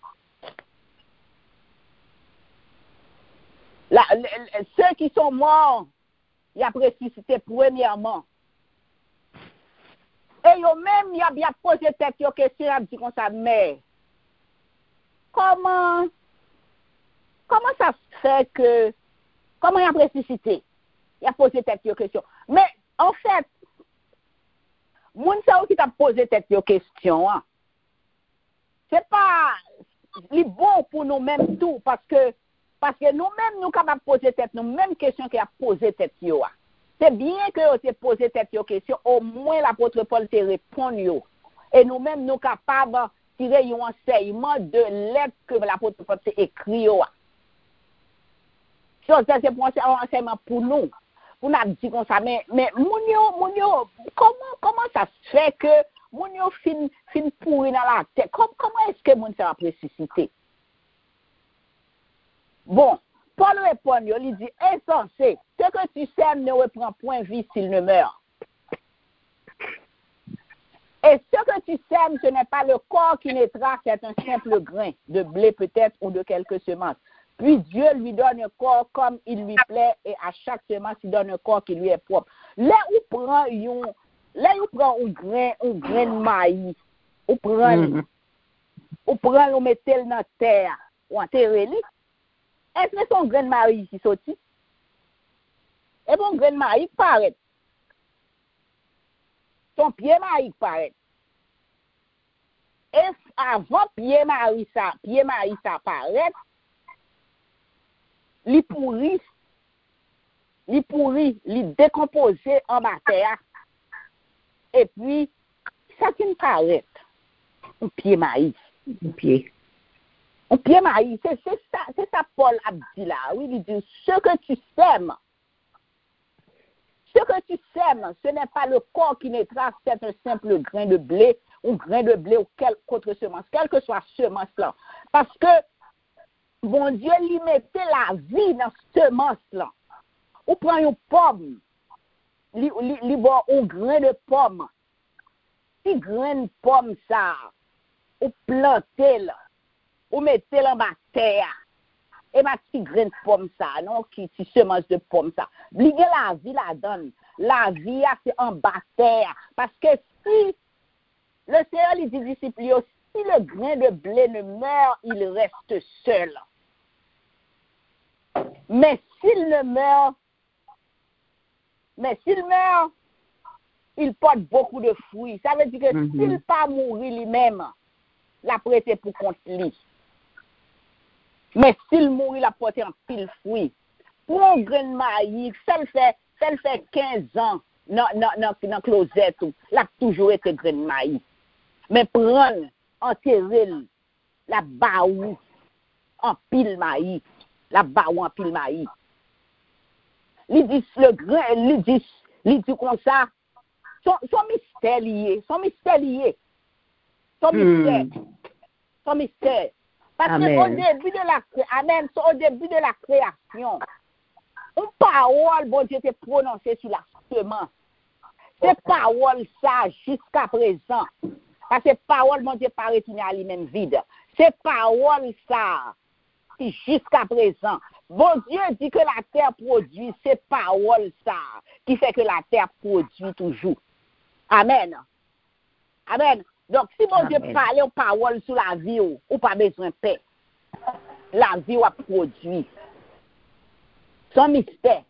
Speaker 1: La, le, le, ceux qui sont morts, il a ressuscité premièrement. Et yo même, il a bien posé tête yo question, il a dit comme ça, mais comment, comment ça se fait que, comment il a ressuscité? Il a posé tête yo question. Mais en fait, moun sa ou qui t'a posé cette question, hein, c'est pas li bon pour nous-mêmes tout, parce que parce que nous-mêmes nous capables de poser tête nous même question qui a posé tête yo. C'est bien que vous te posé cette question, au moins l'apôtre Paul te répond yo. Et nous-mêmes nous capables de tirer un enseignement de lettres que l'apôtre Paul te écrit yo. Ça c'est pour un enseignement pour nous. Pour nous dire comme ça, mais mais moun yo, moun yo, comment comment ça se fait que moun yo fin fin pourri dans la tête? Comment comment est-ce que moun ça va ressusciter? Bon, Paul répond, il dit, insensé, ce que tu sèmes ne reprend point vie s'il ne meurt. Et ce que tu sèmes, ce n'est pas le corps qui naîtra, c'est un simple grain de blé peut-être ou de quelques semences. Puis Dieu lui donne un corps comme il lui plaît et à chaque semence, il donne un corps qui lui est propre. Là où prend un, là où prend un grain, un grain de maïs, ou prend, mm-hmm. ou prend, ou mettez-le dans la terre, ou enterrez-le. Est-ce que son grain de maïs qui sorti? Et bon grain de maïs paraît. Son pied maïs paraît. Et avant pied maïs ça, pied maïs ça paraît, li pourri, li pourri, li décomposé en matière. Et puis, ça qui me paraît, un pied maïs.
Speaker 2: Un pied.
Speaker 1: Un pied maïs, c'est ça, c'est ça Paul a dit là. Oui, il dit, ce que tu sèmes, ce que tu sèmes, ce n'est pas le corps qui naîtra, c'est un simple grain de blé, ou grain de blé, ou quelque autre semence, quelle que soit semence là. Parce que, bon Dieu, lui mettait la vie dans cette semence-là. Ou prend une pomme, lui, lui, lui bon, un grain de pomme. Si grain de pomme ça, ou plantez là, ou mettez là en bas terre. Et ma petit grain de pomme ça, non, qui qui semence de pomme ça. Ligue la vie la donne. La vie c'est en bas terre. Parce que si le Seigneur lui dit disciples, si le grain de blé ne meurt, il reste seul. Mais s'il ne meurt, mais s'il meurt, il porte beaucoup de fruits. Ça veut dire que mm-hmm. s'il pas mourir lui-même, la prêter pour compte lui. Mais s'il mourit, la porte en pile fruit. Pour un grain de maïs, ça le fait, ça le fait quinze ans dans la closette, là toujours été grain de maïs. Mais prendre, enterrer, la baou en pile maïs, la baou en pile maïs. Il dit le grain, il dit, il dit comme ça, son, son mystère lié, son mystère lié, son mystère, hmm. son mystère. Parce qu'au début de la Amen, au début de la création, une parole, bon Dieu, était prononcée sur la semence. Cette parole, ça, jusqu'à présent, parce que parole, bon Dieu, pas retourner à lui-même vide. Cette parole, ça, jusqu'à présent. Bon Dieu dit que la terre produit, c'est parole, ça, qui fait que la terre produit toujours. Amen. Amen. Donc, si bon Amen. Dieu parle aux paroles sur la vie, ou pas besoin de paix, la vie va produire. Son mystère.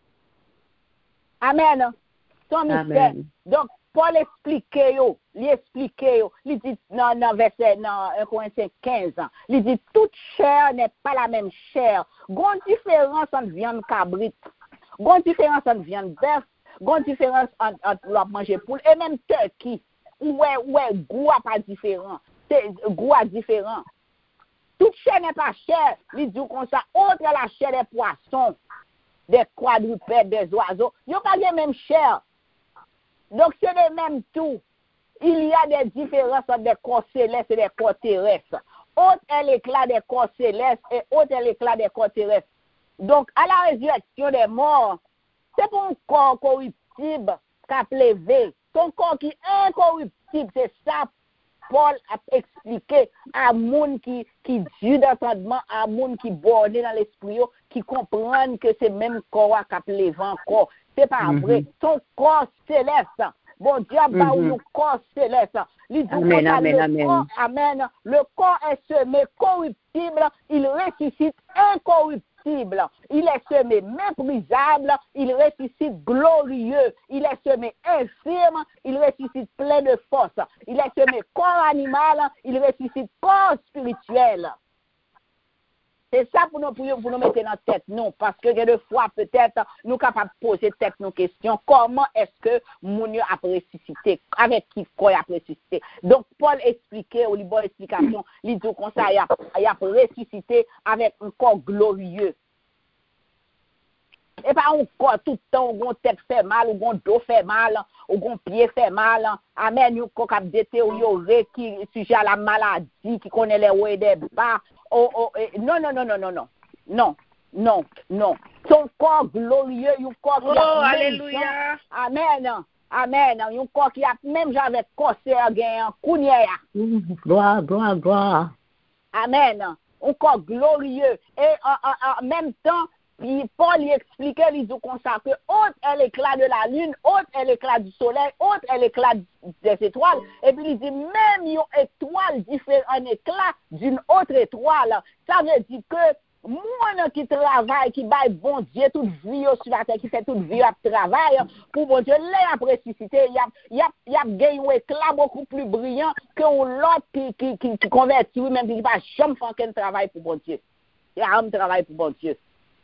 Speaker 1: Amen. Son mystère. Amen. Donc, Paul explique, il explique, il dit dans, dans verset dans un Corinthiens quinze, il dit toute chair n'est pas la même chair. Il y a une différence entre viande cabrite, il y a une différence entre viande bœuf, il y a une différence entre, entre manger poule et même turkey. Ouais, ouais, goût a pas différent. C'est goût a différent. Toute chair n'est pas chère. Il dit comme ça, autre la chair des poissons, des quadrupèdes, des oiseaux. Ils n'ont pas les mêmes chair. Donc c'est le même tout. Il y a des différences entre des corps célestes et des corps terrestres. Autre est l'éclat des corps célestes et autre est l'éclat des corps terrestres. Donc à la résurrection des morts, c'est pour un corps corruptible qu'a plévé. Son corps qui est incorruptible, c'est ça Paul a expliqué à moun qui qui Dieu d'entendement, à moun qui borné dans l'esprit, qui comprennent que c'est même corps qu'a plévé encore. C'est pas mm-hmm. vrai. Son corps céleste. Bon Dieu a mm-hmm. le corps céleste. Il dit
Speaker 2: amen, amen,
Speaker 1: le
Speaker 2: amen.
Speaker 1: Corps, amen. Le corps est semé corruptible, il ressuscite incorruptible. corruptible. Il est semé méprisable, il ressuscite glorieux. Il est semé infirme, il ressuscite plein de force. Il est semé corps animal, il ressuscite corps spirituel. C'est ça pour nous, pour nous, pour nous mettre dans la tête, non, parce que des fois, peut-être, nous sommes capables de poser tête nos questions. Comment est-ce que Mounio a ressuscité? Avec qui quoi a ressuscité? Donc, Paul expliquait, au libre explication, il dit comme ça, il a, il a ressuscité avec un corps glorieux. Et pas un corps tout le temps, où tête fait mal, où dos fait mal, où pied fait mal. Amen, nous sommes détériorés, qui sujet à la maladie, qui connaît les hauts et des bas. Oh, oh, eh, non, non, non, non, non, non, non, non, non. Son corps glorieux, un corps qui a
Speaker 2: Oh,
Speaker 1: même
Speaker 2: alléluia.
Speaker 1: gens- Amen, amen. Un corps qui a même gens avec corsaire, gain, kounia.
Speaker 4: Gloire, gloire, gloire.
Speaker 1: Amen. Un corps glorieux. Et en, en, en même temps, puis Paul y expliquait, il dit comme ça, que haute est l'éclat de la lune, haute est l'éclat du soleil, haute est l'éclat des étoiles. Et puis il dit, même une étoile diffère en éclat d'une autre étoile. Ça veut dire que moi qui travaille, qui baille bon Dieu, toute vie sur la terre, qui fait toute vie à travail, pour bon Dieu, là, après ressuscité, il y a, il y a, il y a gagné un éclat beaucoup plus brillant que l'autre qui, qui, qui, qui convertit, même qui ne va jamais faire qu'un travail pour bon Dieu. Il y a un travail pour bon Dieu.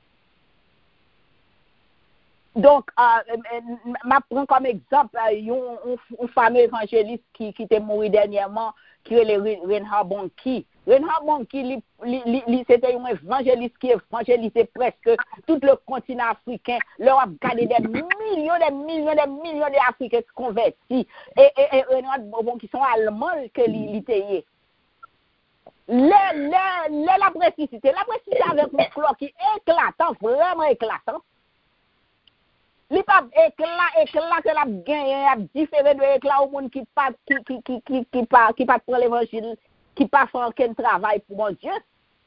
Speaker 1: Donc, euh, je prends comme exemple un, un fameux évangéliste qui, qui était mort dernièrement, qui est le Reinhard Bonnke. Reinhard Bonnke, c'était un évangéliste qui évangélisait presque tout le continent africain. Leur a gardé des millions, des millions, des millions d'Africains convertis. Et, et, et Reinhard Bonnke, qui sont allemands, que l'Italie. La précicité, la précicité avec un clock qui est éclatant, vraiment éclatant. Li pa éclat éclat que la gagne a différé de éclat au monde qui pas qui qui qui qui qui pas qui pas prendre l'évangile, qui pas faire aucun travail pour mon Dieu.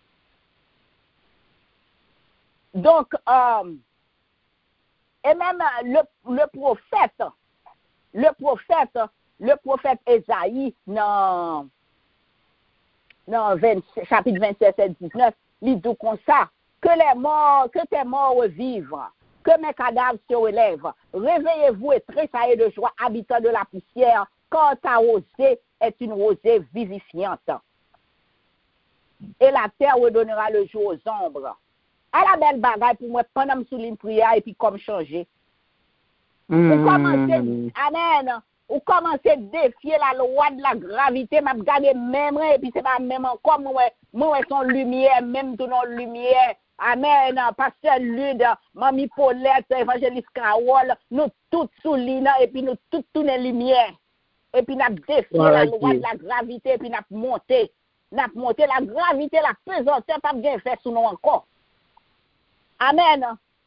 Speaker 1: Donc euh, et même le le prophète le prophète le prophète Ésaïe dans dans vingt, chapitre vingt-sept et dix-neuf, il dit comme ça que les morts que tes morts revivent, que mes cadavres se relèvent. Réveillez-vous et tressaillez de joie, habitants de la poussière, car ta rosée est une rosée vivifiante. Et la terre redonnera le jour aux ombres. À la belle bagaille pour moi, pendant que je souligne prière et puis comme changer.
Speaker 4: Mm.
Speaker 1: Ou commencer, amen, ou commencer à défier la loi de la gravité, m'a regardé même, et puis c'est pas même encore, moi, moi, son lumière, même tout non lumière. Amen, pasteur Lude, Mamie Paulette, évangéliste Carole, nous tous sous l'île et puis nous tous tournons lumière. Et puis nous défier la loi de la gravité et puis nous monter. Nous monter la gravité, la pesanteur, pas bien fait sous nous encore. Amen.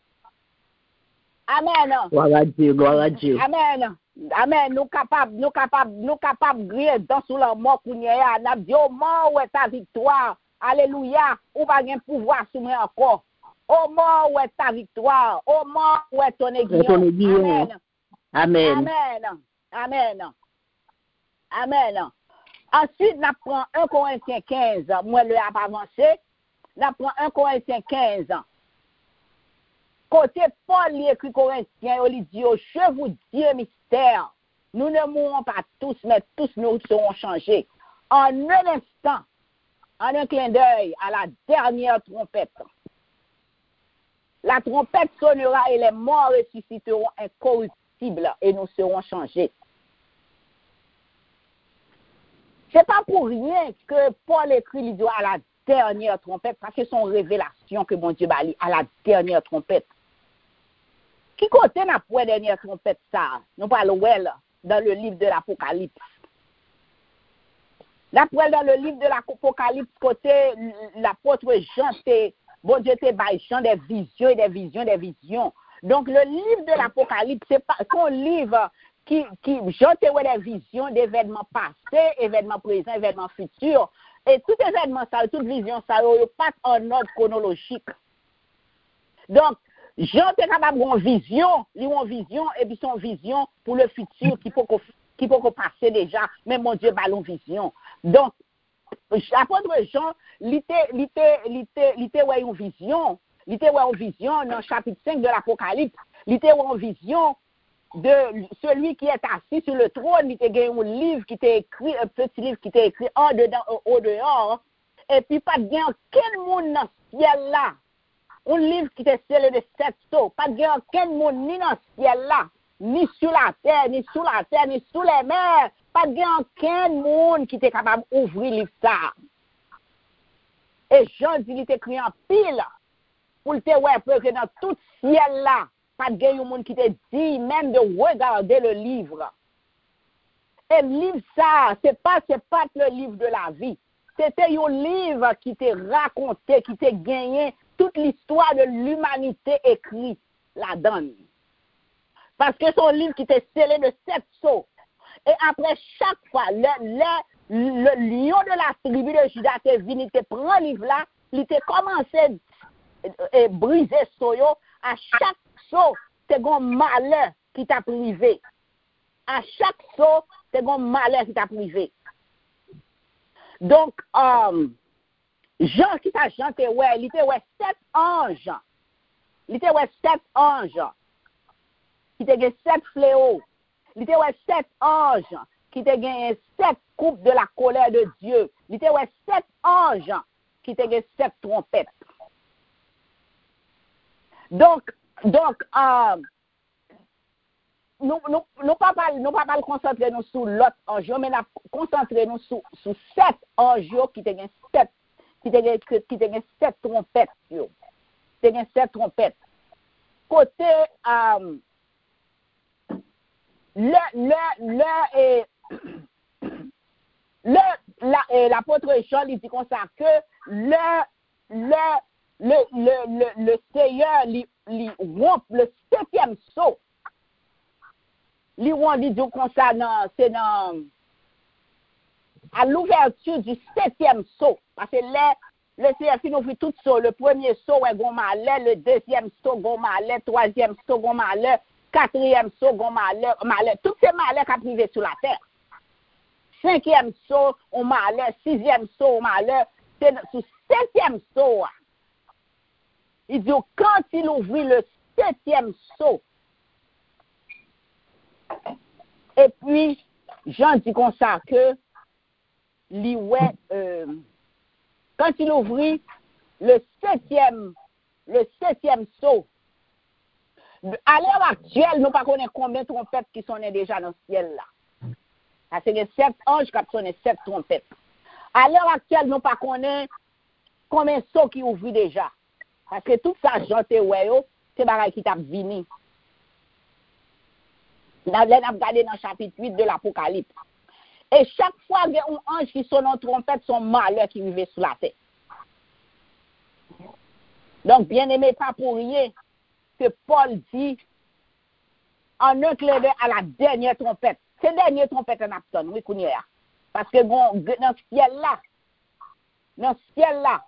Speaker 1: Amen.
Speaker 4: Gloire à Dieu, gloire à Dieu.
Speaker 1: Amen. Amen. Nous capables, nous capables, nous capables de griller dans sous la mort pour nous. Nous avons dit, oh mort, où est ta victoire? Alléluia, ou pas de pouvoir sur moi encore. Au mort, où est ta victoire? Au mort, où est ton aiguillon? Amen.
Speaker 4: Amen.
Speaker 1: Amen. Amen. Amen. Ensuite, nous prenons un Corinthiens quinze. Moi, le a avancé. Nous prenons un Corinthiens quinze. Côté Paul, il écrit Corinthiens, il dit, je vous dis un mystère. Nous ne mourrons pas tous, mais tous nous serons changés. En un instant, en un clin d'œil à la dernière trompette. La trompette sonnera et les morts ressusciteront incorruptibles et nous serons changés. C'est pas pour rien que Paul écrit l'idée à la dernière trompette, parce que c'est son révélation que mon Dieu va aller à la dernière trompette. Qui côté n'a pas la dernière trompette ça? Nous parlons dans le livre de l'Apocalypse. D'après dans le livre de l'Apocalypse, côté l'apôtre Jean, bon Dieu te baille Jean des visions et des visions, des visions. Donc le livre de l'Apocalypse, c'est pas son livre qui, qui Jean te voit des visions d'événements passés, événements présents, événements futurs. Et tout événement, ça, toute vision, ça, il pas en ordre chronologique. Donc, Jean est capable d'avoir une vision, il a une vision, et puis son vision pour le futur qui peut qui peut passer déjà, mais mon Dieu, ballon vision. Donc, l'apôtre Jean, il était une vision, Il était en vision dans le chapitre cinq de l'Apocalypse. Il était en vision de celui qui est assis sur le trône. Il était un livre qui était écrit, un petit livre qui était écrit en dedans, au dehors. Et puis, pas de gain aucun monde dans ce ciel-là. Un livre qui était scellé de sept sceaux. Pas de gain aucun monde ni dans ce ciel-là, ni sur la terre, ni sous la terre, ni sous les mers. Pas de gain aucun monde qui était capable d'ouvrir le livre ça. Et Jean dit, il était écrit en pile. Pour le te ouais, que dans tout ciel là, pas de gain monde qui te dit même de regarder le livre. Et le livre ça, c'est pas c'est pas le livre de la vie. C'était un livre qui te raconté, qui te gagné toute l'histoire de l'humanité écrite là-dedans. Parce que c'est un livre qui était scellé de sept sceaux. Et après chaque fois, le, le, le lion de la tribu de Juda te venu, te prend le livre là, il te commencé et briser soyo, à chaque saut, c'est un malheur qui t'a privé. À chaque saut, c'est un malheur qui t'a privé. Donc, euh, Jean qui t'a chanté, ouais, il était ouais sept anges. Il était ouais sept anges. Qui t'a gagné sept fléaux. Il était ouais sept anges qui t'a gagné sept coupes de la colère de Dieu. Il était ouais sept anges qui t'a gagné sept trompettes. Donc, donc, euh, nous ne nous, nous pas nous pas nous concentrer nous sur l'autre ange, mais nous concentrer nous sur sur sept anges qui te gagnent sept qui te gagnent qui te gagnent sept trompettes yo. Te gagnent sept trompettes. Côté euh, le le le et le la l'apôtre Jean il dit comme ça que le le Le, le, le, le Seigneur lui, lui rompt le septième sceau. Lui rompt, dit comme ça, c'est dans, à l'ouverture du septième sceau. Parce que là, le Seigneur qui nous ouvre tout sceau. Le premier sceau est gon malheur, le deuxième sceau gon malheur, troisième sceau gon malheur, quatrième sceau gon malheur, malheur. Tous ces malheurs qui privés sur la terre. Cinquième sceau, on malheur, sixième sceau, on malheur. C'est sur septième sceau. Il dit, quand il ouvrit le septième sceau, et puis, Jean dit comme ça que, lui, ouais, euh, quand il ouvrit le septième, le septième sceau, à l'heure actuelle, nous ne connaissons pas combien de trompettes qui sont déjà dans le ciel là. Parce que sept anges qui sont sept trompettes. À l'heure actuelle, nous ne connaissons pas combien de sceaux qui ouvrent déjà. Parce que tout ça, j'entends, ouais, c'est pareil qui t'a venu. Nous avons regardé dans le chapitre huit de l'Apocalypse. Et chaque fois qu'il y a un ange qui sonne en trompette, son malheur qui vivait sous la terre. Donc, bien aimé, pas pour rien que Paul dit en un clin d'œil à la dernière trompette. C'est la dernière trompette en Apton, oui, qu'on y est. Parce que bon, dans ce ciel-là, dans ce ciel-là,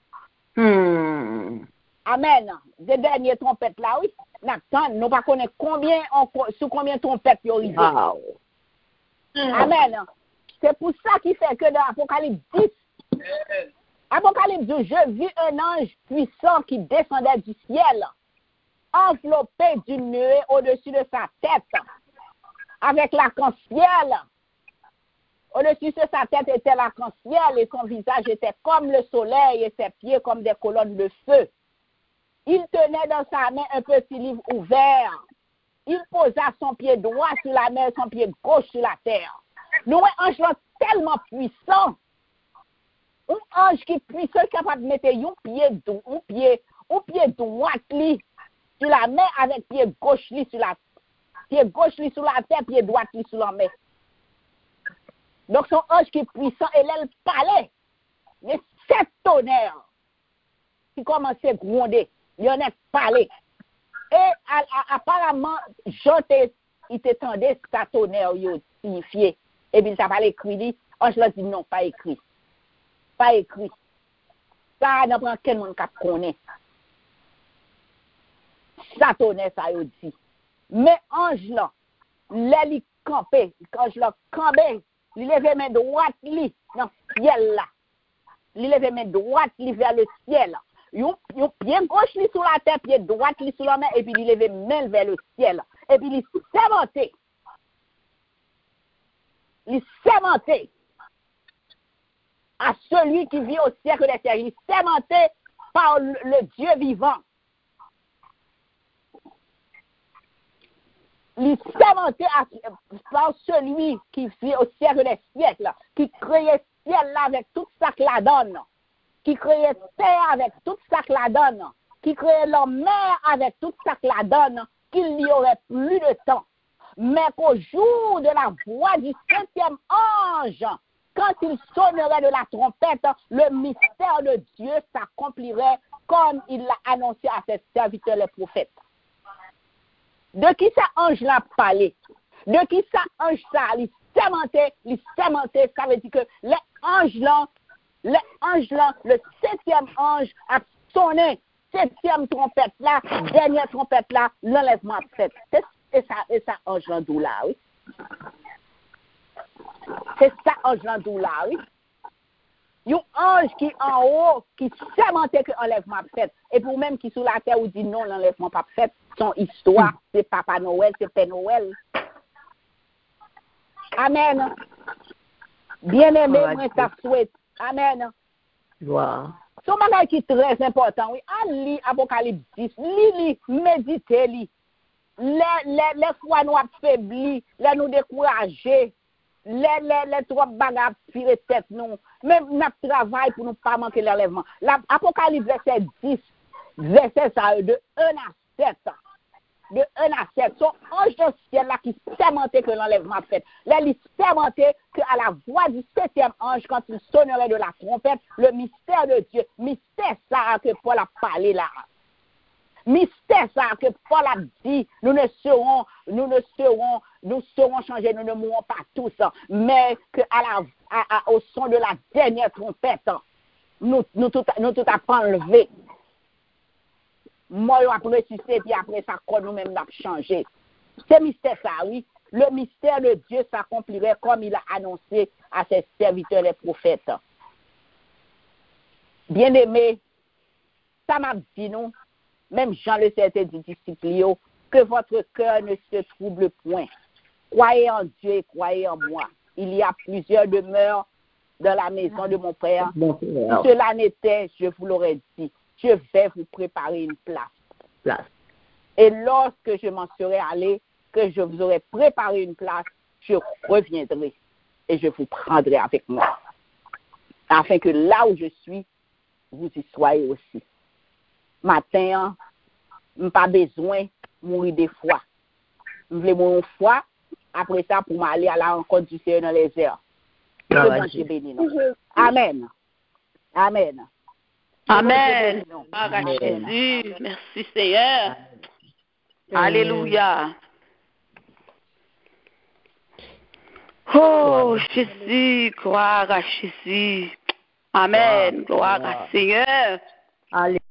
Speaker 1: Hmm. Amen. Des dernières trompettes là, oui. N'attendons, nous pas connaître combien, sur combien de trompettes ils arrivent. Wow. Hmm. Amen. C'est pour ça qu'il fait que dans Apocalypse dix, Apocalypse dix, je vis un ange puissant qui descendait du ciel, enveloppé d'une nuée au-dessus de sa tête, avec l'arc-en-ciel. Au-dessus de sa tête était l'arc-en-ciel et son visage était comme le soleil et ses pieds comme des colonnes de feu. Il tenait dans sa main un petit livre ouvert. Il posa son pied droit sur la mer, son pied gauche sur la terre. Nous, un ange tellement puissant, un ange qui est puissant, capable de mettre un pied, un pied, un pied droit li, sur la mer avec pied gauche li, sur la pied gauche li, sur la terre, pied droit li, sur la mer. Donc, son ange qui est puissant, et là, il parlait. Mais sept tonnerres qui commençaient à gronder, il y en a parlé. Et à, à, apparemment, Jean, il t'étendait sa tonnerre, il signifiait. Et puis, il t'a pas écrit, dit, ange l'a dit non, pas écrit. Pas écrit. Ça, n'a pas quel monde qui connaît. Ça tonnerre, ça, il dit. Mais ange là, là, il campait, ange là, campait. Il levait main droite li dans le ciel là. Il levait main droite li vers le ciel. yon, yon pied gauche li sous la terre, pied droite li sous la main, et puis il lève main vers le ciel. Et puis il sémenté. Il sémenté à celui qui vit au siècle des siècles. Il sémenté par le, le Dieu vivant. Il sémenté par celui qui vit au siècle des siècles, qui créait ciel là avec tout ça que la donne, qui créait terre avec tout ça que la donne, qui créait la mer avec tout ça que la donne, qu'il n'y aurait plus de temps. Mais qu'au jour de la voix du septième ange, quand il sonnerait de la trompette, le mystère de Dieu s'accomplirait comme il l'a annoncé à ses serviteurs les prophètes. De qui ça ange l'a parlé? De qui ça ange ça? Il sémenté, il sémenté, ça veut dire que les anges là, les anges là, le septième ange a sonné, septième trompette là, dernière trompette là, l'enlèvement fait. Et ça, et ça ange là d'où là, oui. C'est ça ange là d'où là, oui. Il y a un ange qui en haut, qui sémenté que l'enlèvement fait. Et pour même qui sous la terre ou dit non, l'enlèvement pas fait, son histoire, c'est Papa Noël, c'est Père Noël. Amen. Bien-aimé, moi, ça souhaite. Amen.
Speaker 4: Wow.
Speaker 1: Son bagage qui est très important, oui. En lit Apocalypse dix, lit, lit, méditez, lit. Les, les, les fois nous affaiblis, les nous décourager, les, les, les trop bagages tirer tête nous, même notre travail pour nous pas manquer l'enlèvement. L'Apocalypse verset dix, verset ça, de un à sept. De un à sept. Son ange de ciel là qui sémentait que l'enlèvement fait. Là, il sémentait qu'à la voix du septième ange, quand il sonnerait de la trompette, le mystère de Dieu, mystère ça que Paul a parlé là. Mystère ça que Paul a dit, nous ne serons, nous ne serons, nous serons changés, nous ne mourrons pas tous, mais que à la, à, à, au son de la dernière trompette, nous, nous tout, nous tout a pas enlevé. Moi, on a ressuscité, puis après ça, nous-mêmes, nous avons changé. C'est mystère ça, oui. Le mystère de Dieu s'accomplirait comme il a annoncé à ses serviteurs les prophètes. Bien-aimés, ça m'a dit, nous, même Jean le Certain dit disciples, que votre cœur ne se trouble point. Croyez en Dieu et croyez en moi. Il y a plusieurs demeures dans la maison de mon Père.
Speaker 4: Bon,
Speaker 1: si cela n'était, je vous l'aurais dit, je vais vous préparer une place.
Speaker 4: place.
Speaker 1: Et lorsque je m'en serai allé, que je vous aurai préparé une place, je reviendrai et je vous prendrai avec moi. Afin que là où je suis, vous y soyez aussi. Matin, je n'ai pas besoin de mourir de foi. Je veux mourir de foi, après ça, pour m'aller à la rencontre du Seigneur dans les airs. Que Dieu bénisse. Amen. Amen.
Speaker 3: Amen. Par Jésus. Merci Seigneur. Alléluia. Oh Jésus, gloire à Jésus. Amen. Gloire à Seigneur.
Speaker 4: Alléluia.